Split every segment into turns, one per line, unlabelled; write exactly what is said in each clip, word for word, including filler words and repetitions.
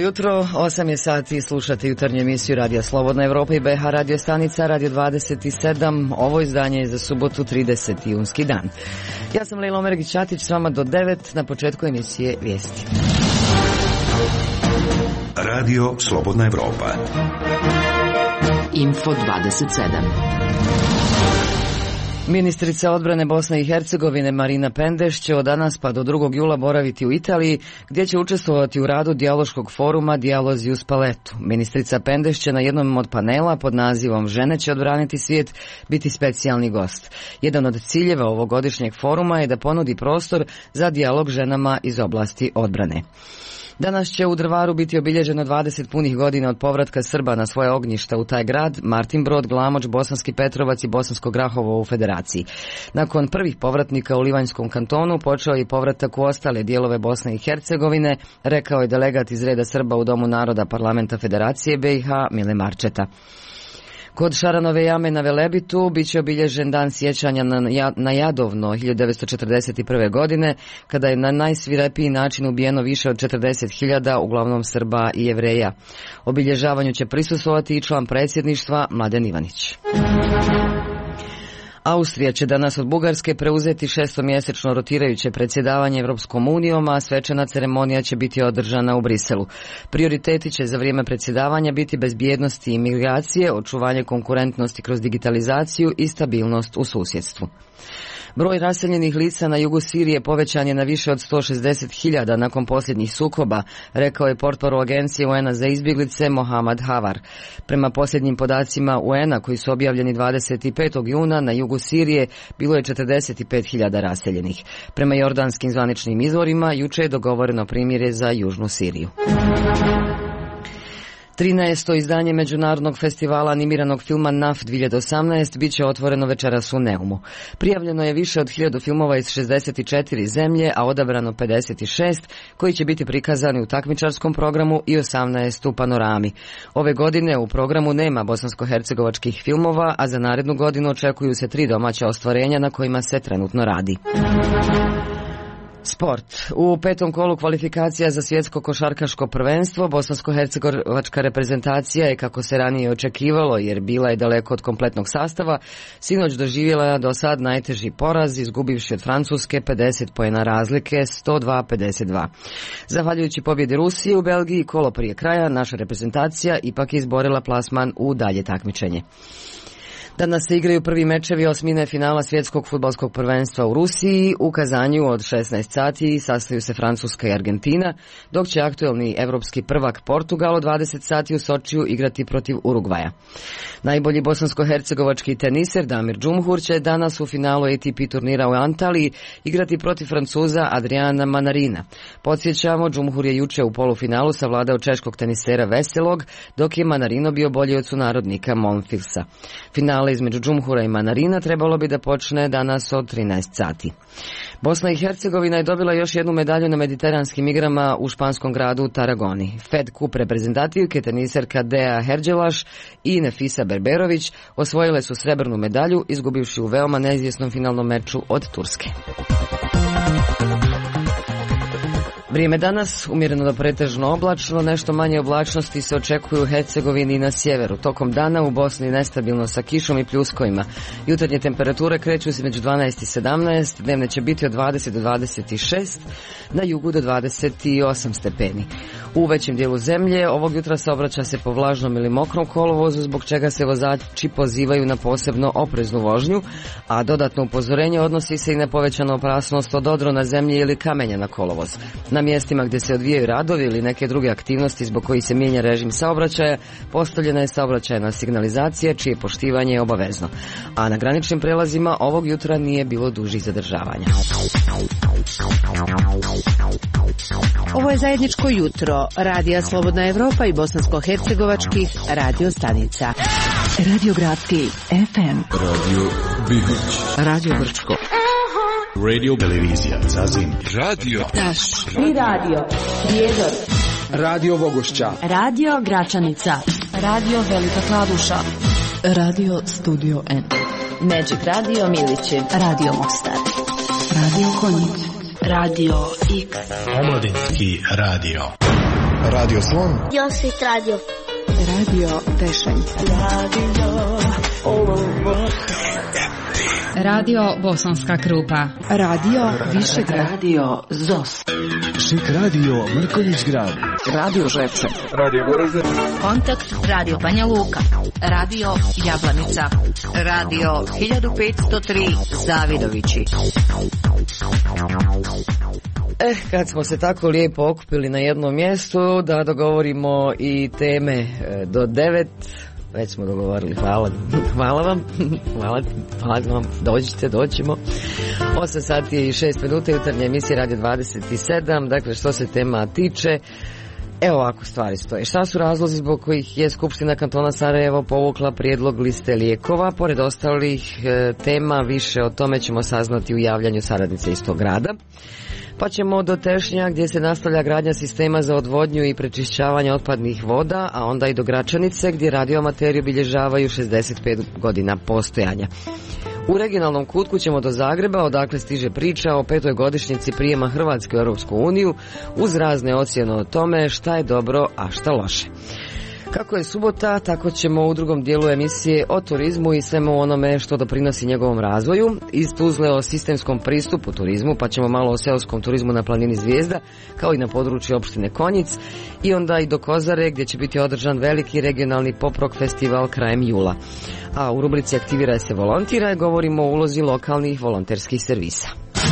jutro, osam je sati, slušate jutarnju emisiju Radija Slobodna Evropa i B H radio stanica Radio dvadeset sedam. Ovo izdanje je za subotu trideseti junski dan. Ja sam Lejla Omergić-Ćatić, s vama do devet, na početku emisije Vijesti.
Radio Slobodna Evropa.
Info dvadeset sedam.
Ministrica odbrane Bosne i Hercegovine Marina Pendeš će od danas pa do drugog jula boraviti u Italiji, gdje će učestvovati u radu dijaloškog foruma Dijalozi uz paletu. Ministrica Pendeš će na jednom od panela pod nazivom Žene će odbraniti svijet biti specijalni gost. Jedan od ciljeva ovogodišnjeg foruma je da ponudi prostor za dijalog ženama iz oblasti odbrane. Danas će u Drvaru biti obilježeno dvadeset punih godina od povratka Srba na svoje ognjišta u taj grad, Martin Brod, Glamoč, Bosanski Petrovac i Bosansko Grahovo u Federaciji. Nakon prvih povratnika u Livanjskom kantonu počeo je povratak u ostale dijelove Bosne i Hercegovine, rekao je delegat iz reda Srba u Domu naroda Parlamenta Federacije B i H Mile Marčeta. Kod Šaranove jame na Velebitu bit će obilježen dan sjećanja na, na Jadovno hiljadu devetsto četrdeset prve. godine, kada je na najsvirepiji način ubijeno više od četrdeset hiljada, uglavnom Srba i Jevreja. Obilježavanju će prisustvovati i član predsjedništva Mladen Ivanić. Austrija će danas od Bugarske preuzeti šestomjesečno rotirajuće predsjedavanje Evropskom unijom, a svečana ceremonija će biti održana u Briselu. Prioriteti će za vrijeme predsjedavanja biti bezbjednost i migracije, očuvanje konkurentnosti kroz digitalizaciju i stabilnost u susjedstvu. Broj raseljenih lica na jugu Sirije povećan je na više od sto šezdeset hiljada nakon posljednjih sukoba, rekao je portparol agencije U N-a za izbjeglice Mohamed Havar. Prema posljednjim podacima U N-a koji su objavljeni dvadeset petog juna na jugu Sirije bilo je četrdeset pet hiljada raseljenih. Prema jordanskim zvaničnim izvorima juče je dogovoreno primirje za južnu Siriju. trinaesto izdanje Međunarodnog festivala animiranog filma N A F dvije tisuće osamnaest bit će otvoreno večeras u Neumu. Prijavljeno je više od hiljadu filmova iz šezdeset četiri zemlje, a odabrano pedeset šest koji će biti prikazani u takmičarskom programu i osamnaest u panorami. Ove godine u programu nema bosansko-hercegovačkih filmova, a za narednu godinu očekuju se tri domaća ostvarenja na kojima se trenutno radi. Sport. U petom kolu kvalifikacija za svjetsko košarkaško prvenstvo bosansko-hercegovačka reprezentacija je, kako se ranije očekivalo jer bila je daleko od kompletnog sastava, sinoć doživjela do sad najteži poraz, izgubivši od Francuske pedeset poena razlike, sto dva pedeset dva. Zahvaljujući pobjedi Rusije u Belgiji, kolo prije kraja, naša reprezentacija ipak je izborila plasman u dalje takmičenje. Danas se igraju prvi mečevi osmine finala svjetskog fudbalskog prvenstva u Rusiji. U Kazanju od šesnaest sati sastaju se Francuska i Argentina, dok će aktuelni evropski prvak Portugal od dvadeset sati u Sočiju igrati protiv Urugvaja. Najbolji bosansko-hercegovački teniser Damir Džumhur će danas u finalu A T P turnira u Antaliji igrati protiv Francuza Adriana Manarina. Podsjećamo, Džumhur je juče u polufinalu savladao češkog tenisera Veselog, dok je Manarino bio bolji od sunarodnika Monfilsa. Finale između Džumhura i Manarina trebalo bi da počne danas od trinaest sati. Bosna i Hercegovina je dobila još jednu medalju na mediteranskim igrama u španskom gradu Tarragoni. Fed Cup reprezentativke teniserka Dea Herđelaš i Nefisa Berberović osvojile su srebrnu medalju, izgubivši u veoma neizvjesnom finalnom meču od Turske. Vrijeme danas, umjereno do pretežno oblačno, nešto manje oblačnosti se očekuju u Hercegovini i na sjeveru. Tokom dana u Bosni nestabilno sa kišom i pljuskovima. Jutarnje temperature kreću se među dvanaest i sedamnaest, dnevne će biti od dvadeset do dvadeset šest, na jugu do dvadeset osam stepeni. U većem dijelu zemlje ovog jutra saobraća se po vlažnom ili mokrom kolovozu, zbog čega se vozači pozivaju na posebno opreznu vožnju, a dodatno upozorenje odnosi se i na povećanu opasnost od odrona zemlje ili kamenja na kolovoz. Na mjestima gdje se odvijaju radovi ili neke druge aktivnosti zbog koji se mijenja režim saobraćaja, postavljena je saobraćajna signalizacija čije poštivanje je obavezno. A na graničnim prelazima ovog jutra nije bilo dužih zadržavanja.
Ovo je zajedničko jutro Radija Slobodna Evropa i bosansko-hercegovačkih radio stanica. Radio Gradski F M,
Radio Bihoć,
Radio Brčko,
Radio Televizija Zazim, Radio
Taš i Radio Prijedor,
Radio Vogošća,
Radio Gračanica, Radio Velika Kladuša,
Radio Studio N,
Magic Radio Milići,
Radio Mostar, Radio Konjic,
Radio X,
Omladinski radio. Radio Slon.
Josip Radio.
Radio Tešanj.
Radio Radio Bosanska Krupa.
Radio Višegrad.
Radio Zos.
Šik Radio Mrkonjić Grad.
Radio Žepče.
Radio Goražde.
Kontakt Radio Banja Luka. Radio Jablanica. Radio hiljadu petsto tri Zavidovići.
Eh, kad smo se tako lijepo okupili na jednom mjestu da dogovorimo i teme do devet, već smo dogovorili, hvala, hvala vam, hvala, hvala vam, dođite, doćemo. osam sati i šest minuta, jutarnja emisija Radio dvadeset sedam, dakle što se tema tiče, evo ovako stvari stoje. Šta su razlozi zbog kojih je Skupština kantona Sarajevo povukla prijedlog liste lijekova? Pored ostalih e, tema, više o tome ćemo saznati u javljanju saradnice iz tog grada. Pa ćemo do Tešnja gdje se nastavlja gradnja sistema za odvodnju i prečišćavanje otpadnih voda, a onda i do Gračanice gdje radioamateri obilježavaju šezdeset pet godina postojanja. U regionalnom kutku ćemo do Zagreba, odakle stiže priča o petoj godišnjici prijema Hrvatske u Europsku uniju, uz razne ocjene o tome šta je dobro, a šta loše. Kako je subota, tako ćemo u drugom dijelu emisije o turizmu i svemu onome što doprinosi njegovom razvoju. Iz Tuzle o sistemskom pristupu turizmu, pa ćemo malo o seoskom turizmu na planini Zvijezda, kao i na području opštine Konjic, i onda i do Kozare gdje će biti održan veliki regionalni pop-rock festival krajem jula. A u rubrici Aktiviraj se volontiraj govorimo o ulozi lokalnih volonterskih servisa.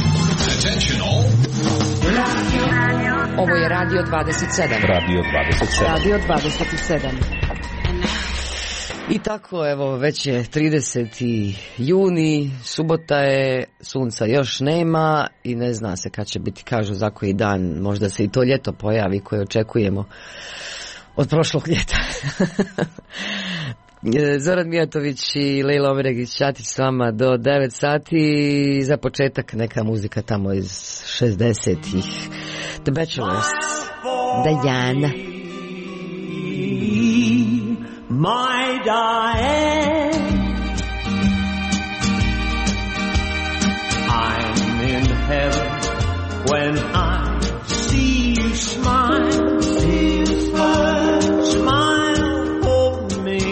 Ovo je Radio dvadeset sedam.
Radio dvadeset sedam.
Radio dvadeset sedam.
I tako, evo, već je trideseti juni, subota je, sunca još nema i ne zna se kad će biti, kažu za koji dan, možda se i to ljeto pojavi koje očekujemo od prošlog ljeta. Zoran Mijatović i Lejla Omeregić-Ćatić s vama do devet sati. Za početak neka muzika tamo iz šezdesetih. The Bachelors, Diana.
My Diane, I'm in heaven when I see you smile, see you smile, smile for me,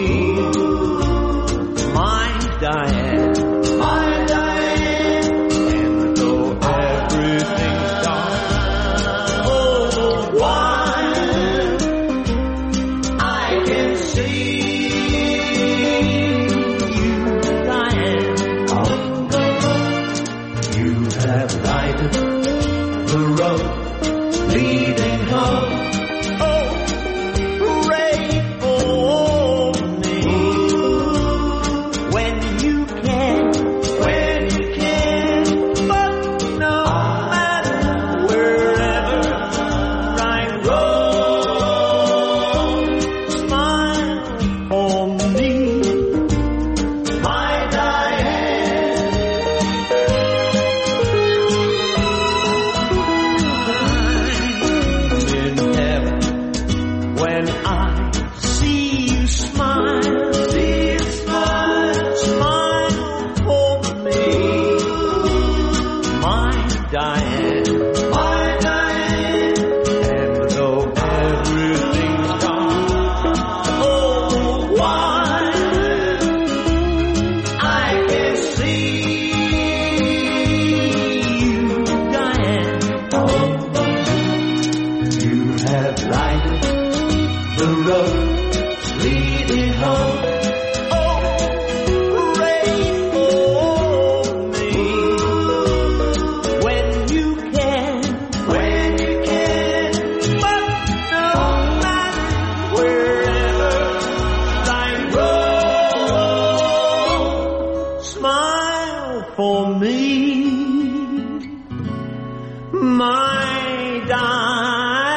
my Diane, my Diane, and though everything's dark, oh, why I can see the road leading home. Oh, pray for me when you can, when you can. But no matter wherever I roam, smile for me, my Diane. When I see you smile, see you smile, smile for me, my Diane, my Diane. And though everything's gone, oh, why I can see you, Diane. You have lighted the road leading home. Oh, rain for me when you can, when you can. But no matter wherever I roam, smile for me, my Diane.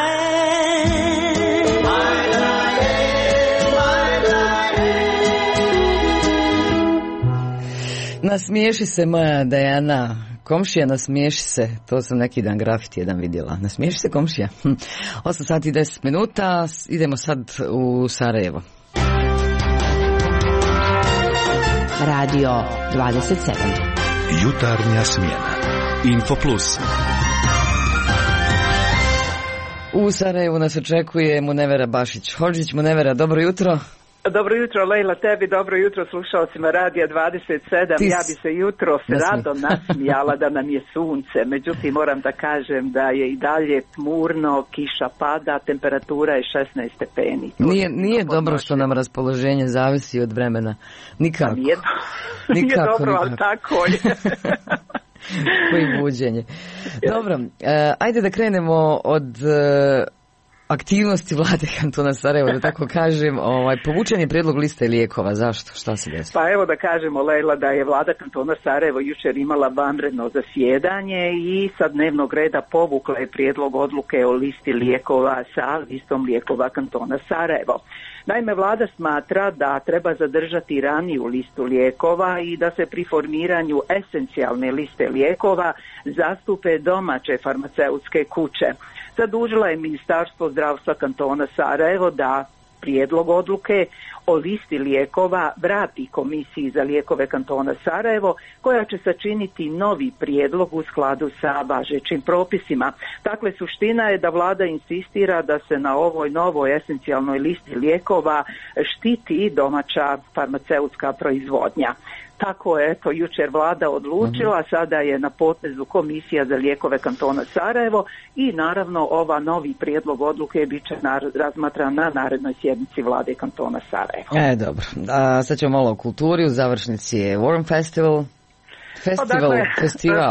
Nasmiješi se moja Dajana, komšija nasmiješi se, to sam neki dan grafiti jedan vidjela, nasmiješi se komšija. osam sati i deset minuta, idemo sad u Sarajevo.
Radio dvadeset sedam.
Jutarnja smjena. Info Plus.
U Sarajevu nas očekuje Munevera Bašić-Hodžić. Munevera, dobro jutro.
Dobro jutro, Lejla, tebi dobro jutro slušalcima Radija dvadeset sedam. Ti... Ja bi se jutro s radom nasmijala da nam je sunce, međutim moram da kažem da je i dalje tmurno, kiša pada, temperatura je šesnaest stepeni.
Nije, nije dobro što nam raspoloženje zavisi od vremena. Nikako.
Nije, do... nije
nikako,
dobro,
nikako.
ali tako je.
Koji buđenje. Dobro, e, ajde da krenemo od e, aktivnosti vlade kantona Sarajevo, da tako kažem. Ovaj, povučen je prijedlog liste lijekova. Zašto? Šta se desilo?
Pa evo da kažemo, Lejla, da je vlada kantona Sarajevo jučer imala vanredno zasjedanje i sa dnevnog reda povukla je prijedlog odluke o listi lijekova sa listom lijekova kantona Sarajevo. Naime, vlada smatra da treba zadržati raniju listu lijekova i da se pri formiranju esencijalne liste lijekova zastupe domaće farmaceutske kuće. Zadužila je Ministarstvo zdravstva kantona Sarajevo da prijedlog odluke o listi lijekova vrati Komisiji za lijekove kantona Sarajevo, koja će sačiniti novi prijedlog u skladu sa važećim propisima. Dakle, suština je da vlada insistira da se na ovoj novoj esencijalnoj listi lijekova štiti domaća farmaceutska proizvodnja. Tako je, eto, jučer vlada odlučila, sada je na potezu Komisija za lijekove kantona Sarajevo i naravno ova novi prijedlog odluke bit će razmatran na narednoj sjednici vlade kantona Sarajevo.
E, dobro. A sad ćemo malo o kulturi, u završnici je Warm Festival. Festival,
dakle,
festival.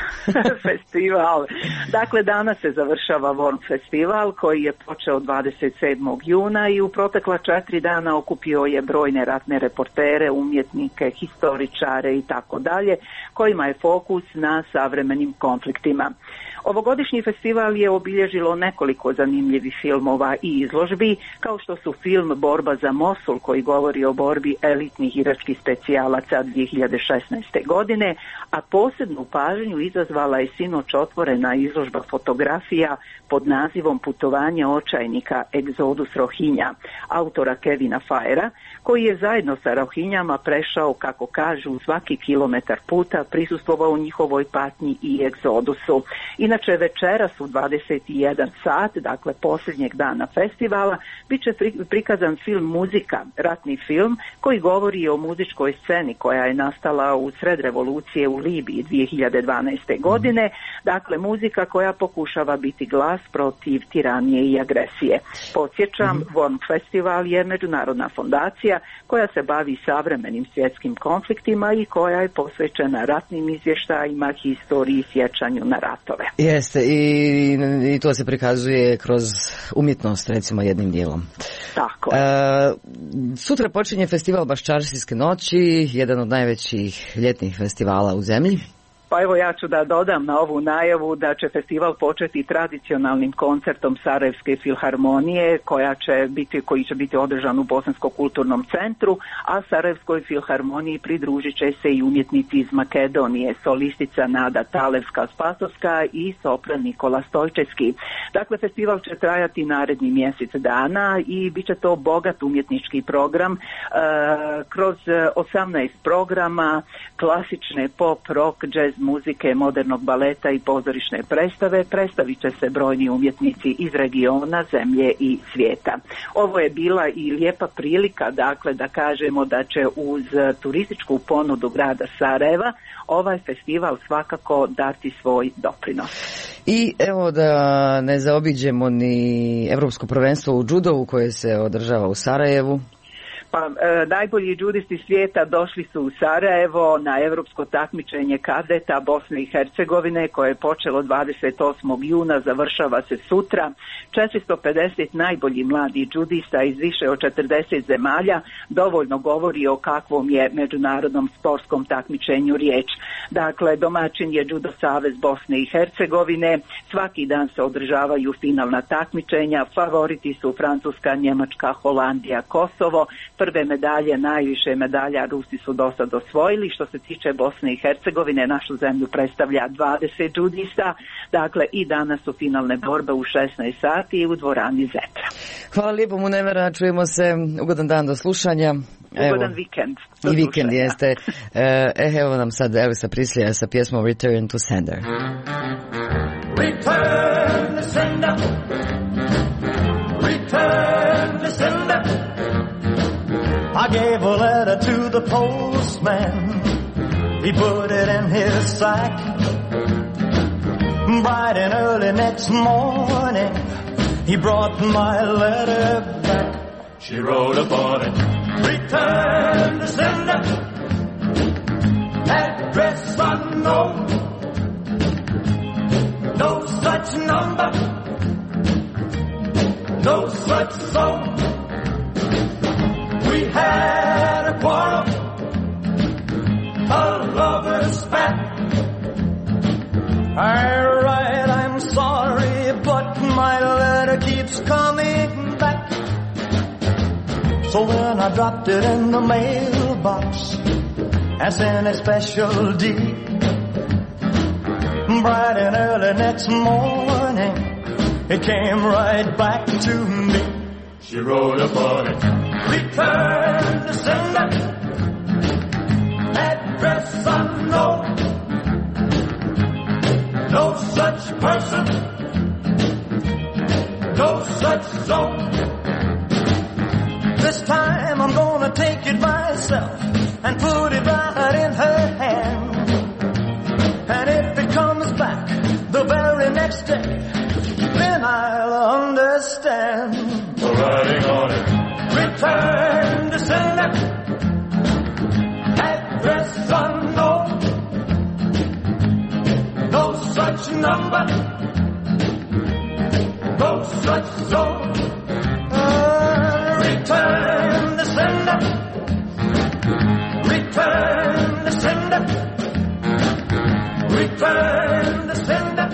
festival. Dakle, danas se završava Warm Festival koji je počeo dvadeset sedmog juna i u protekla četiri dana okupio je brojne ratne reportere, umjetnike, historičare i tako dalje, kojima je fokus na savremenim konfliktima. Ovogodišnji festival je obilježilo nekoliko zanimljivih filmova i izložbi, kao što su film Borba za Mosul, koji govori o borbi elitnih iračkih specijalaca dvije hiljade šesnaeste. godine, a posebnu pažnju izazvala je sinoć otvorena izložba fotografija pod nazivom Putovanje očajnika Egzodus Rohinja, autora Kevina Fajera, koji je zajedno sa Rohinjama prešao, kako kažu, svaki kilometar puta, prisustvovao u njihovoj patnji i egzodusu. Inače, večeras u dvadeset jedan sat, dakle posljednjeg dana festivala, bit će prikazan film Muzika, ratni film koji govori o muzičkoj sceni koja je nastala u sred revolucije u Libiji dvije hiljade dvanaeste. godine. Dakle, muzika koja pokušava biti glas protiv tiranije i agresije. Podsjećam, mm-hmm. Warm Festival je međunarodna fondacija koja se bavi savremenim svjetskim konfliktima i koja je posvećena ratnim izvještajima, historiji i sjećanju na ratove.
Jeste, i, i to se prikazuje kroz umjetnost, recimo, jednim dijelom.
Tako
je. E, sutra počinje festival Baščaršijske noći, jedan od najvećih ljetnih festivala u zemlji.
Pa evo, ja ću da dodam na ovu najavu da će festival početi tradicionalnim koncertom Sarajevske filharmonije koja će biti, koji će biti održan u Bosanskom kulturnom centru, a Sarajevskoj filharmoniji pridružit će se i umjetnici iz Makedonije, solistica Nada Talevska-Spasovska i sopran Nikola Stojčevski. Dakle, festival će trajati naredni mjesec dana i bit će to bogat umjetnički program e, kroz osamnaest programa, klasične pop, rock, jazz muzike, modernog baleta i pozorišne predstave. Predstavit će se brojni umjetnici iz regiona, zemlje i svijeta. Ovo je bila i lijepa prilika, dakle, da kažemo da će uz turističku ponudu grada Sarajeva ovaj festival svakako dati svoj doprinos.
I evo da ne zaobiđemo ni Evropsko prvenstvo u džudovu koje se održava u Sarajevu.
Pa, e, najbolji džudisti svijeta došli su u Sarajevo na europsko takmičenje kadeta Bosne i Hercegovine koje je počelo dvadeset osmog juna, završava se sutra. četiristo pedeset najboljih mladih džudista iz više od četrdeset zemalja dovoljno govori o kakvom je međunarodnom sportskom takmičenju riječ. Dakle, domaćin je Judo Savez Bosne i Hercegovine, svaki dan se održavaju finalna takmičenja, favoriti su Francuska, Njemačka, Holandija, Kosovo. Prve medalje, najviše medalja Rusi su do sad osvojili. Što se tiče Bosne i Hercegovine, našu zemlju predstavlja dvadeset džudista. Dakle, i danas su finalne borbe u šesnaest sati u dvorani Zetra.
Hvala lijepo, Munevera, čujemo se. Ugodan dan, do slušanja.
Ugodan evo, vikend.
I vikend jeste. E, evo nam sad Elvisa Prislija sa pjesmom Return to Sender.
Return to Sender. Return to sender. I gave a letter to the postman. He put it in his sack. Bright and early next morning, he brought my letter back. She wrote upon it, return to sender, address unknown, no such number, no such zone. We had a quarrel, a lover's spat. Alright, I'm sorry, but my letter keeps coming back. So then I dropped it in the mailbox as in a special deed. Bright and early next morning, it came right back to me. She wrote upon it, return to sender, address unknown, no such person, no such zone. This time I'm gonna take it myself and put it right in her hand. And if it comes back the very next day, then I'll understand. Writing on it, return to sender, address unknown, no such number, no such zone. Uh, return the sender, return the sender, return the sender.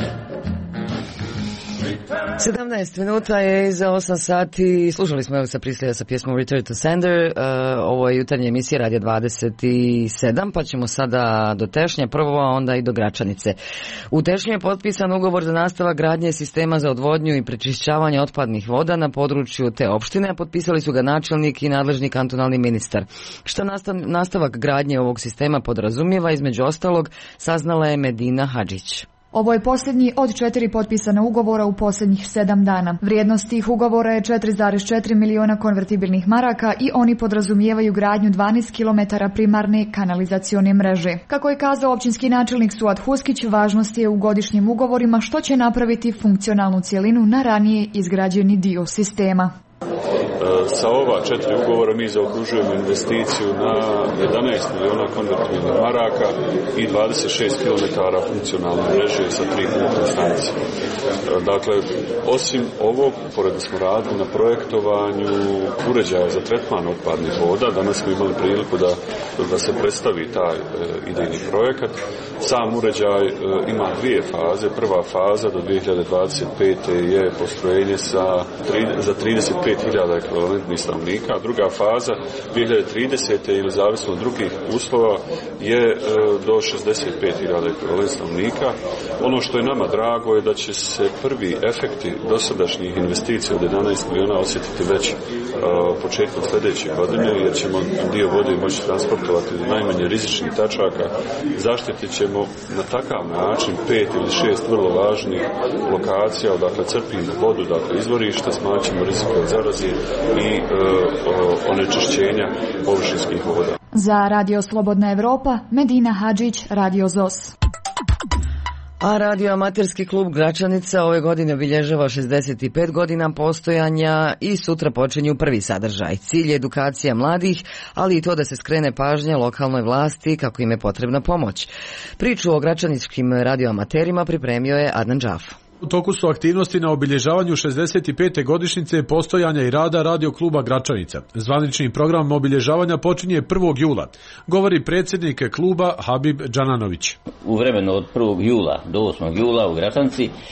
sedamnaest minuta je iza osam sati. Slušali smo evo sa Prislija sa pjesmom Return to Sender. Uh, ovo je jutarnja emisija Radio dvadeset sedam, pa ćemo sada do Tešnje prvo, a onda i do Gračanice. U Tešnju je potpisan ugovor za nastavak gradnje sistema za odvodnju i prečišćavanje otpadnih voda na području te opštine, a potpisali su ga načelnik i nadležni kantonalni ministar. Što nastav, nastavak gradnje ovog sistema podrazumijeva, između ostalog, saznala je Medina Hadžić.
Ovo je posljednji od četiri potpisana ugovora u posljednjih sedam dana. Vrijednost tih ugovora je četiri zarez četiri miliona konvertibilnih maraka i oni podrazumijevaju gradnju dvanaest kilometara primarne kanalizacione mreže. Kako je kazao općinski načelnik Suad Huskić, važnost je u godišnjim ugovorima što će napraviti funkcionalnu cjelinu na ranije izgrađeni dio sistema.
Sa ova četiri ugovora mi zaokružujemo investiciju na jedanaest miliona konvertibilnih maraka i dvadeset šest kilometara funkcionalne mreže sa tri pumpne stanice. Dakle, osim ovog, pored da smo radili na projektovanju uređaja za tretman otpadnih voda, danas smo imali priliku da, da se predstavi taj e, idejni projekat. Sam uređaj e, ima dvije faze. Prva faza do dvije hiljade dvadeset pete je postrojenje sa tri, za trideset pet hiljada ekvivalentnih stanovnika, a druga faza dvije hiljade tridesete ili zavisno od drugih uslova je e, do šezdeset pet hiljada ekvivalentnih stanovnika. Ono što je nama drago je da će se prvi efekti dosadašnjih investicija od jedanaest miliona osjetiti već e, početkom sljedeće godine, jer ćemo dio vode moći transportovati do najmanje rizičnih tačaka. Zaštitit ćemo na takav način pet ili šest vrlo važnih lokacija, odakle crpimo vodu, dakle izvorište, smanjimo rizike od zaraze i e, onečišćenja površinskih voda.
Za Radio Slobodna Evropa, Medina Hadžić, Radio Z O S.
A radio amaterski klub Gračanica ove godine obilježava šezdeset pet godina postojanja i sutra počinju prvi sadržaj. Cilj je edukacija mladih, ali i to da se skrene pažnja lokalnoj vlasti kako im je potrebna pomoć. Priču o gračaničkim radioamaterima pripremio je Adnan Džaf.
U toku su aktivnosti na obilježavanju šezdeset pete godišnjice postojanja i rada radio kluba Gračanica. Zvanični program obilježavanja počinje prvog jula, govori predsjednik kluba Habib Džananović.
U vremenu od prvog jula do osmog jula u Gračanci e,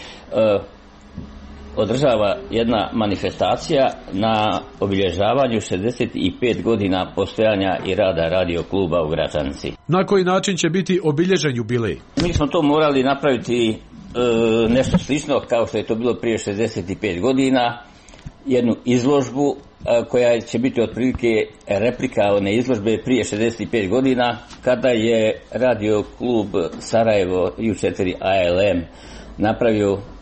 održava jedna manifestacija na obilježavanju šezdeset pet godina postojanja i rada radio kluba u Gračanci.
Na koji način će biti obilježen jubilej?
Mi smo to morali napraviti E, nešto slično kao što je to bilo prije šezdeset pet godina, jednu izložbu e, koja će biti otprilike replika one izložbe prije šezdeset pet godina kada je radio klub Sarajevo U četiri A L M napravio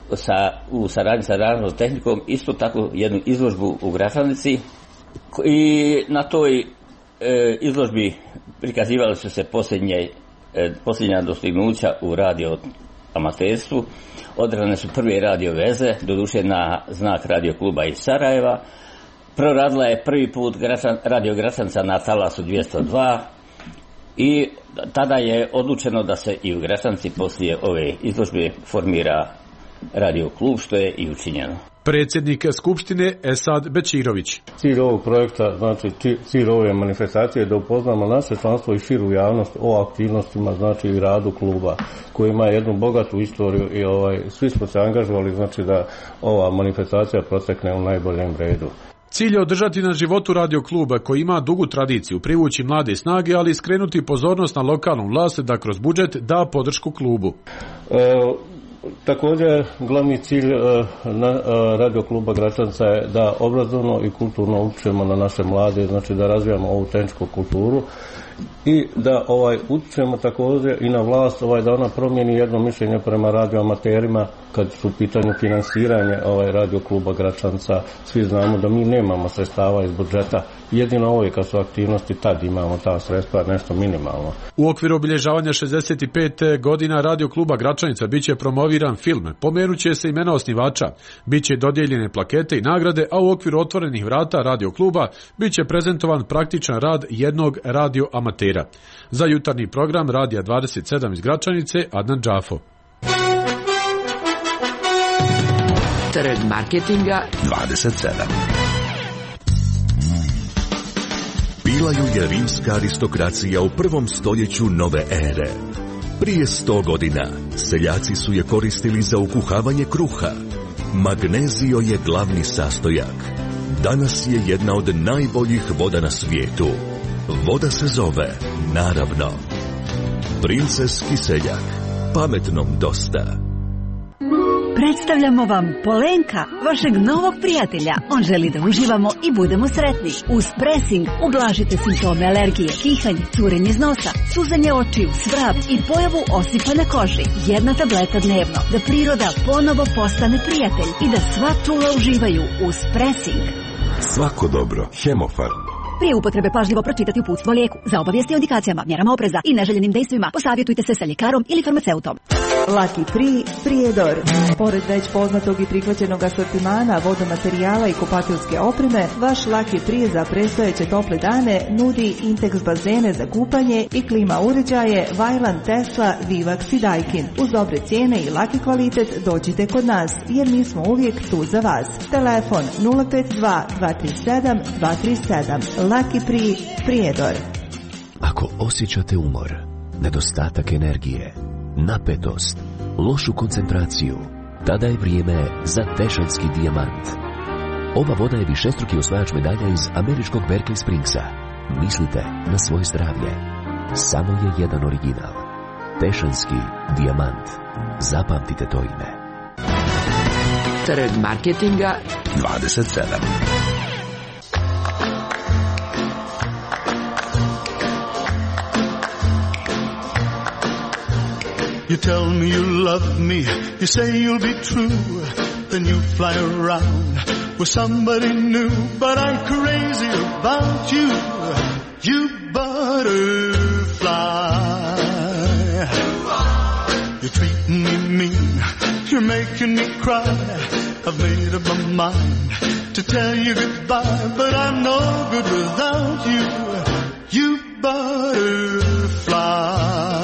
sa, u saradnji sa Razvojnom tehnikom isto tako jednu izložbu u Gračanici i na toj e, izložbi prikazivali su se posljednje, e, posljednja dostignuća u radio amaterstvu. Održane su prve radio veze, doduše na znak radio kluba iz Sarajeva. Proradila je prvi put Gračan, radio Gračanca na talasu dvjesto dva i tada je odlučeno da se i u Gračanci poslije ove izložbe formira radio klub, što je i učinjeno.
Predsjednik Skupštine Esad Bećirović.
Cilj ovog projekta, znači cilj ove manifestacije je da upoznamo naše članstvo i širu javnost o aktivnostima, znači i radu kluba koji ima jednu bogatu istoriju i ovaj, svi smo se angažovali, znači da ova manifestacija protekne u najboljem redu.
Cilj je održati na životu radio kluba koji ima dugu tradiciju, privući mlade snage, ali skrenuti pozornost na lokalnu vlast da kroz budžet da podršku klubu.
E, Također, glavni cilj uh, na, uh, radio kluba Gračanca je da obrazovno i kulturno učimo na naše mlade, znači da razvijamo ovu tehničku kulturu i da ovaj utječemo također i na vlast ovaj da ona promijeni jedno mišljenje prema radioamaterima kad su u pitanju finansiranje ovaj radio kluba Gračanca. Svi znamo da mi nemamo sredstava iz budžeta, jedino ovo je kad su aktivnosti tad imamo ta sredstva nešto minimalno.
U okviru obilježavanja šezdeset pet godina radio kluba Gračanica biće promoviran film, pomenuće se imena osnivača, biće dodijeljene plakete i nagrade, a u okviru otvorenih vrata radio kluba biće prezentovan praktičan rad jednog radio amatera. Za jutarnji program Radija dvadeset sedam iz Gračanice, Adnan Džafo.
Trg marketinga
dvadeset sedam. Bila ju je rimska aristokracija u prvom stoljeću nove ere. Prije sto godina seljaci su je koristili za ukuhavanje kruha. Magnezio je glavni sastojak. Danas je jedna od najboljih voda na svijetu. Voda se zove, naravno, Princeski seljak. Pametnom dosta.
Predstavljamo vam Polenka, vašeg novog prijatelja. On želi da uživamo i budemo sretni. Uz presing ublažite simptome alergije, kihanje, curenje iz nosa, suzanje očiju, svrab i pojavu osipa na koži. Jedna tableta dnevno, da priroda ponovo postane prijatelj i da sva čula uživaju uz presing.
Svako dobro, Hemofarm.
Prije upotrebe pažljivo pročitati uputstvo o lijeku. Za obavijesti o indikacijama, mjerama opreza i neželjenim dejstvima posavjetujte se sa ljekarom ili farmaceutom.
Lucky Pri Prijedor. Pored već poznatog i prihvaćenog asortimana vodomaterijala i kupateljske opreme, vaš Lucky Pri za predstojeće tople dane nudi Intex bazene za kupanje i klima uređaje Vajlan, Tesla, Vivax i Daikin. Uz dobre cijene i laki kvalitet dođite kod nas, jer mi smo uvijek tu za vas. Telefon nula pet dva dva tri sedam dva tri sedam. Lucky Pri Prijedor.
Ako osjećate umor, nedostatak energije, napetost, lošu koncentraciju, tada je vrijeme za Tešanski dijamant. Ova voda je višestruki osvajač medalja iz američkog Berkeley Springsa. Mislite na svoje zdravlje. Samo je jedan original. Tešanski dijamant. Zapamtite to ime.
Trg marketinga
dvadeset sedam.
You tell me you love me, you say you'll be true, then you fly around with somebody new. But I'm crazy about you, you butterfly. You're treating me mean, you're making me cry. I've made up my mind to tell you goodbye, but I'm no good without you, you butterfly.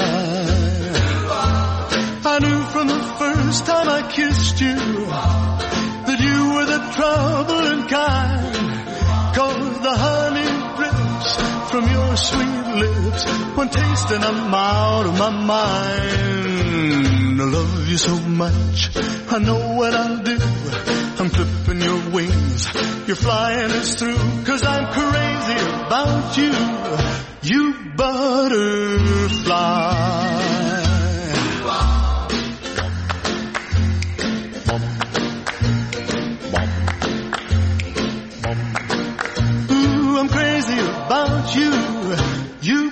I knew from the first time I kissed you that you were the troubling kind, 'cause the honey drips from your sweet lips when tasting I'm out of my mind. I love you so much, I know what I'll do. I'm clipping your wings, you're flying us through, 'cause I'm crazy about you, you butterfly. I'm crazy about you, you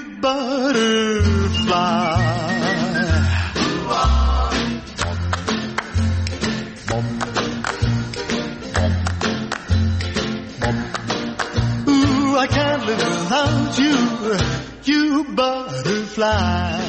butterfly. without you, you butterfly.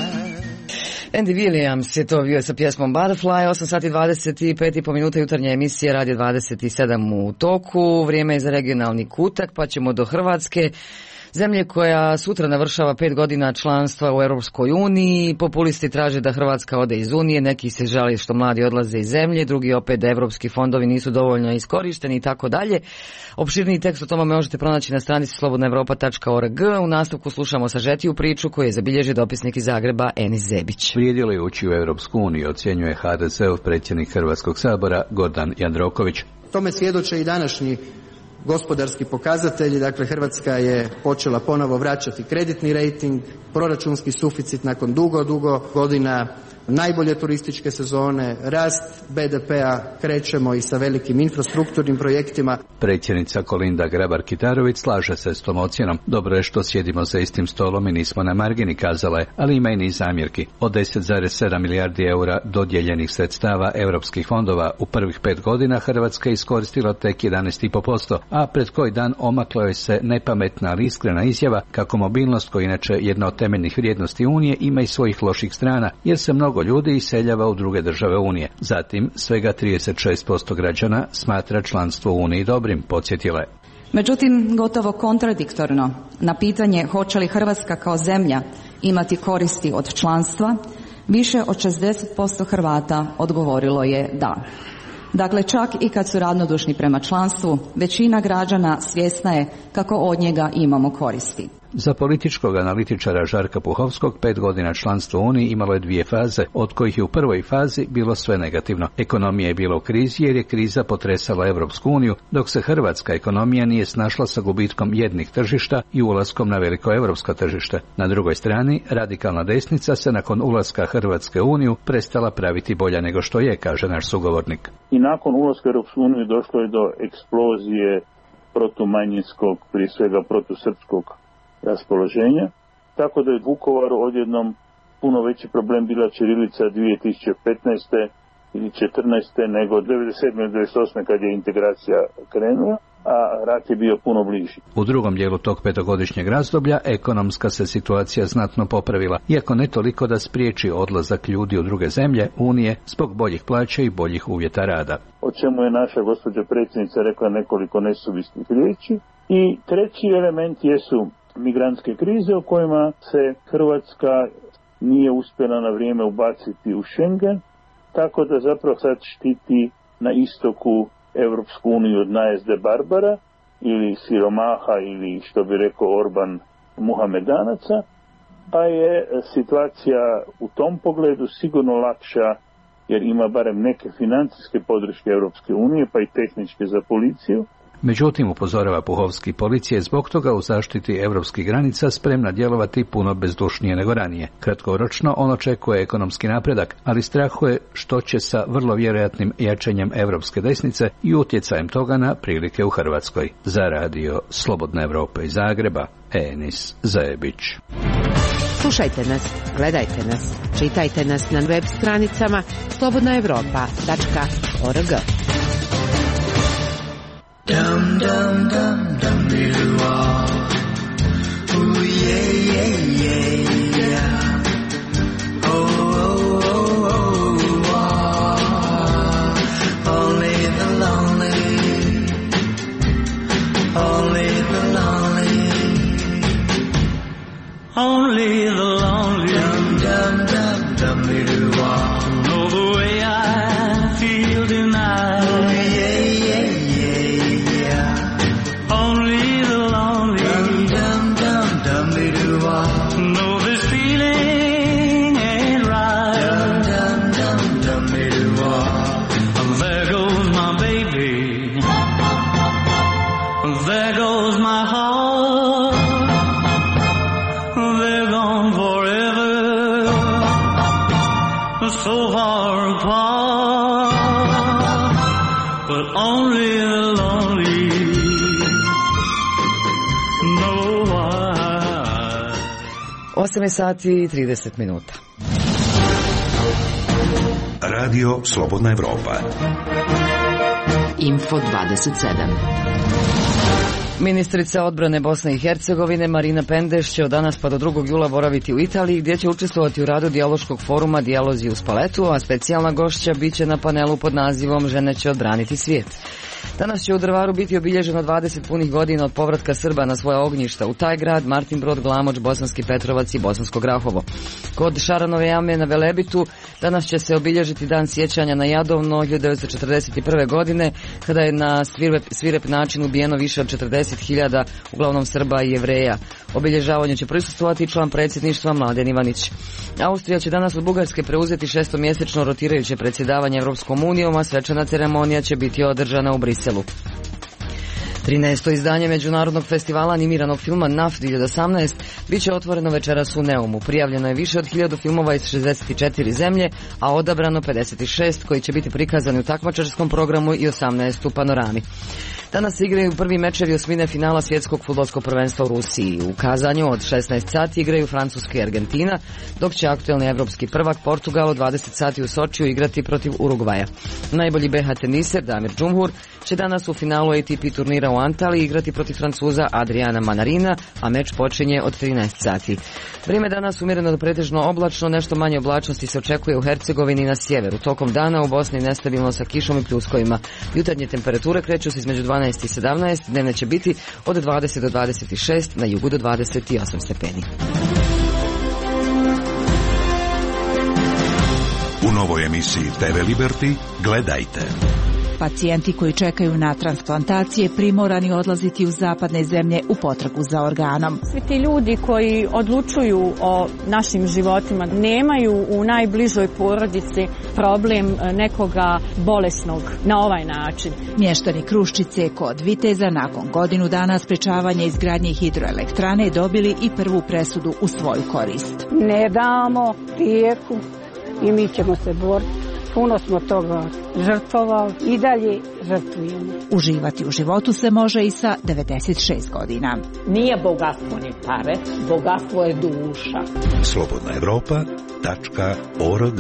Andy Williams je to bio sa pjesmom Butterfly. Osam sati dvadeset pet i po minuta, jutarnja emisija Radio dvadeset sedam u toku. Vrijeme je za regionalni kutak, pa ćemo do Hrvatske, zemlje koja sutra navršava pet godina članstva u Europskoj uniji. Populisti traže da Hrvatska ode iz Unije, neki se žali što mladi odlaze iz zemlje, drugi opet da evropski fondovi nisu dovoljno iskorišteni i tako dalje. Opširniji tekst o tome možete pronaći na stranici slobodna evropa tačka org. U nastavku slušamo sažetiju priču koju je zabilježio dopisnik iz Zagreba Enis Zebić.
Vrijedilo je ući u Europsku uniju, ocjenjuje ha de ze-ov predsjednik Hrvatskog sabora Gordan Jandroković.
Tome svjedoče i današnji gospodarski pokazatelji, dakle Hrvatska je počela ponovo vraćati kreditni rejting, proračunski suficit nakon dugo, dugo godina, najbolje turističke sezone, rast be de pea, krećemo i sa velikim infrastrukturnim projektima.
Predsjednica Kolinda Grabar-Kitarović slaže se s tom ocjenom. Dobro je što sjedimo za istim stolom i nismo na margini, kazala je, ali ima i niz zamjerki. Od deset zarez sedam milijardi eura dodijeljenih sredstava europskih fondova u prvih pet godina Hrvatska je iskoristila tek jedanaest zarez pet posto, a pred koji dan omakla joj se nepametna ali iskrena izjava kako mobilnost, koja inače jedna od temeljnih vrijednosti Unije, ima i svojih loših strana, jer se mnogo ljudi iseljava u druge države Unije. Zatim, svega trideset šest posto građana smatra članstvo u Uniji dobrim, podsjetila je.
Međutim, gotovo kontradiktorno, na pitanje hoće li Hrvatska kao zemlja imati koristi od članstva, više od šezdeset posto Hrvata odgovorilo je da. Dakle, čak i kad su ravnodušni prema članstvu, većina građana svjesna je kako od njega imamo koristi.
Za političkog analitičara Žarka Puhovskog pet godina članstva u Uniji imalo je dvije faze, od kojih je u prvoj fazi bilo sve negativno. Ekonomija je bila u krizi jer je kriza potresala Europsku uniju, dok se hrvatska ekonomija nije snašla sa gubitkom jednih tržišta i ulaskom na veliko europsko tržište. Na drugoj strani, radikalna desnica se nakon ulaska Hrvatske u Uniju prestala praviti bolja nego što je, kaže naš sugovornik.
I nakon ulaska u Europsku uniju došlo je do eksplozije protumanjinskog, prije svega protusrpskog raspoloženja, tako da je Vukovaru odjednom puno veći problem bila ćirilica dvije tisuće petnaeste ili četrnaeste nego devedeset sedme ili devedeset osme kad je integracija krenula, a rat je bio puno bliži.
U drugom dijelu tog petogodišnjeg razdoblja ekonomska se situacija znatno popravila, iako ne toliko da spriječi odlazak ljudi u druge zemlje Unije zbog boljih plaća i boljih uvjeta rada.
O čemu je naša gospođa predsjednica rekla nekoliko nesuvislih riječi. I treći element jesu migrantske krize u kojima se Hrvatska nije uspjela na vrijeme ubaciti u Schengen, tako da zapravo sad štiti na istoku Europsku uniju od najezde Barbara ili siromaha ili što bi rekao Orban Muhamedanaca, pa je situacija u tom pogledu sigurno lakša jer ima barem neke financijske podrške Europske unije pa i tehničke za policiju.
Međutim, upozorava Puhovski, policija je zbog toga u zaštiti europskih granica spremna djelovati puno bezdušnije nego ranije. Kratkoročno on očekuje ekonomski napredak, ali strahuje što će sa vrlo vjerojatnim jačanjem europske desnice i utjecajem toga na prilike u Hrvatskoj. Za radio Slobodna Evropa iz Zagreba, Enis Zebić.
Slušajte nas, gledajte nas, čitajte nas na web stranicama slobodna evropa tačka org.
Dum dum dum dum doo ah, ooh yeah yeah yeah yeah. Oh oh oh oh ah, only the lonely, only the lonely, only the lonely. Dum dum dum dum doo ah, know the way I feel tonight. Oh yeah yeah yeah. Only the lonely. Dum dum dum dum doo ah. Know this feeling ain't right. Dum dum dum dum doo ah. There goes my baby. There goes my heart. They're gone forever. So far apart. But only the lonely know why.
osam sati i trideset minuta.
Radio Slobodna Evropa.
Info dvadeset sedam.
Ministrica odbrane Bosne i Hercegovine Marina Pendeš će od danas pa do drugog jula boraviti u Italiji gdje će učestvovati u radu dijaloškog foruma Dijalozi uz paletu, a specijalna gošća biće na panelu pod nazivom Žene će odbraniti svijet. Danas će u Drvaru biti obilježeno dvadeset punih godina od povratka Srba na svoja ognjišta u taj grad, Martin Brod, Glamoč, Bosanski Petrovac i Bosansko Grahovo. Kod Šaranove jame na Velebitu danas će se obilježiti dan sjećanja na Jadovno hiljadu devetsto četrdeset prve. godine, kada je na svirep, svirep način ubijeno više od četrdeset hiljada, uglavnom Srba i Jevreja. Obilježavanju će prisustvovati član predsjedništva Mladen Ivanić. Austrija će danas od Bugarske preuzeti šestomjesečno rotirajuće predsjedavanje Evropskom unijom, a svečana ceremonija će biti održana u Briselu. trinaesto izdanje Međunarodnog festivala animiranog filma N A F dvije hiljade osamnaest bit će otvoreno večeras u Neumu. Prijavljeno je više od hiljadu filmova iz šezdeset četiri zemlje, a odabrano pedeset šest koji će biti prikazani u takmičarskom programu i osamnaest u panorami. Danas se igraju prvi mečevi osmine finala svjetskog fudbalskog prvenstva u Rusiji. U Kazanju od šesnaest sati igraju Francuska i Argentina, dok će aktuelni evropski prvak Portugal od dvadeset sati u Sočiju igrati protiv Urugvaja. Najbolji B H teniser Damir Džumhur će danas u finalu A T P turnira u Antaliji igrati protiv Francuza Adriana Manarina, a meč počinje od trinaest sati. Vrijeme danas umjereno do pretežno oblačno, nešto manje oblačnosti se očekuje u Hercegovini i na sjeveru. Tokom dana u Bosni nestabilno sa kišom i pljuskovima. Jutarnje temperature kreću se između dvanaest i sedamnaest, dnevne će biti od dvadeset do dvadeset šest, na jugu do dvadeset osam stepeni.
U novoj emisiji T V Liberty gledajte.
Pacijenti koji čekaju na transplantacije primorani odlaziti u zapadne zemlje u potragu za organom.
Svi ti ljudi koji odlučuju o našim životima nemaju u najbližoj porodici problem nekoga bolesnog na ovaj način.
Mještani Kruščice kod Viteza nakon godinu dana sprečavanja izgradnje hidroelektrane dobili i prvu presudu u svoju korist.
Ne damo rijeku i mi ćemo se boriti. Puno smo toga žrtvovali i dalje žrtvujemo.
Uživati u životu se može i sa devedeset šest godina.
Nije bogatstvo ni pare, bogatstvo je duša.
Slobodna Evropa tačka org.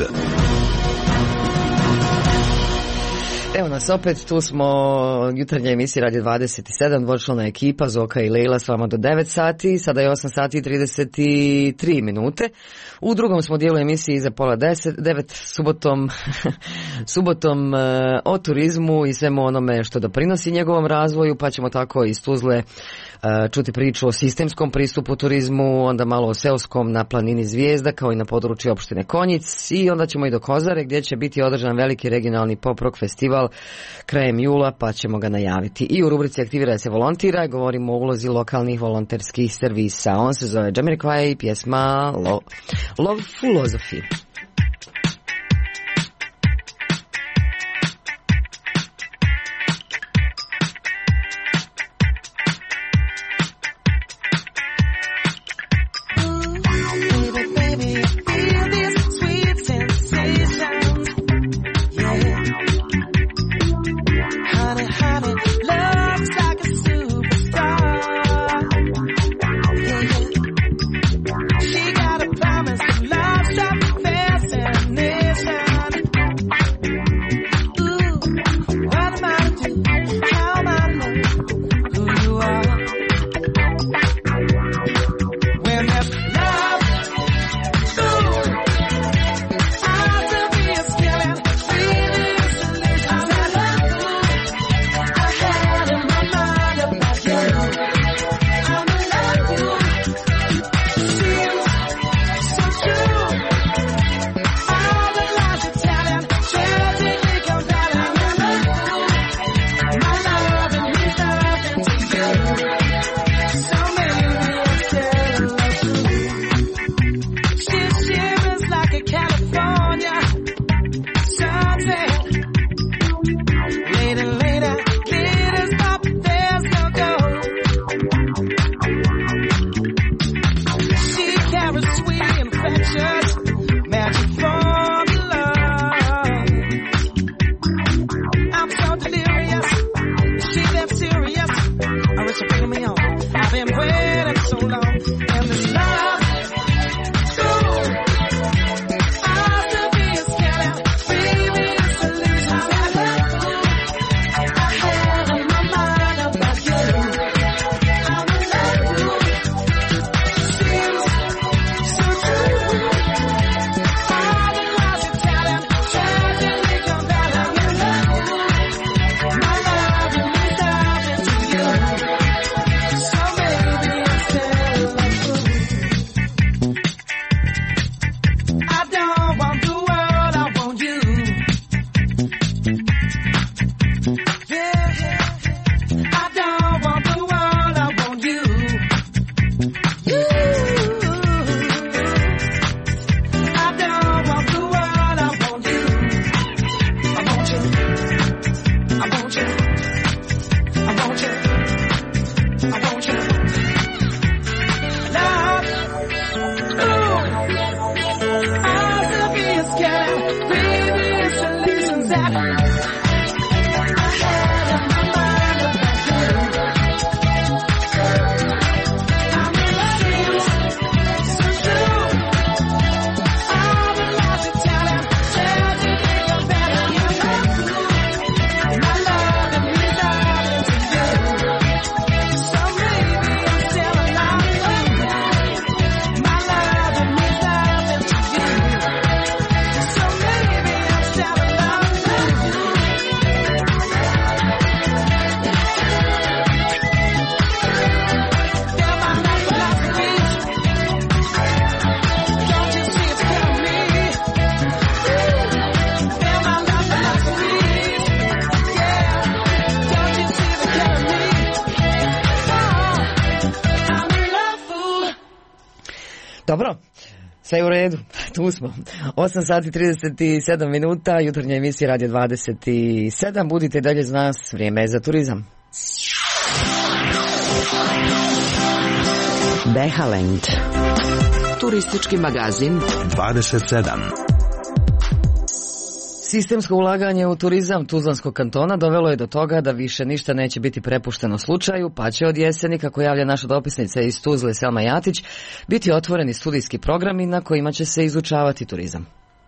Evo nas opet, tu smo, jutarnja emisija Radio dvadeset sedam, dvočlana ekipa, Zoka i Lejla s vama do devet sati, sada je osam sati i trideset tri minute. U drugom smo dijelu emisiji iza pola deset, devet subotom, subotom e, o turizmu i svemu onome što doprinosi njegovom razvoju, pa ćemo tako iz Tuzle e, čuti priču o sistemskom pristupu turizmu, onda malo o seoskom na planini Zvijezda, kao i na području opštine Konjic, i onda ćemo i do Kozare gdje će biti održan veliki regionalni pop rock festival krajem jula, pa ćemo ga najaviti. I u rubrici Aktiviraj se volontira govorimo o ulozi lokalnih volonterskih servisa. On se zove Jamiroquai i pjesma Lo, Love Philosophy.
Fair
Dobro. Sve u redu, tu smo. osam sati trideset sedam minuta, jutarnja emisija Radio dvadeset sedam. Budite dalje z nas, vrijeme je za turizam.
Behaland. Turistički magazin
dvadeset sedam.
Sistemsko ulaganje u turizam Tuzlanskog kantona dovelo je do toga da više ništa neće biti prepušteno slučaju, pa će od jeseni, kako javlja naša dopisnica iz Tuzle Selma Jatić, biti otvoreni studijski programi na kojima će se izučavati turizam.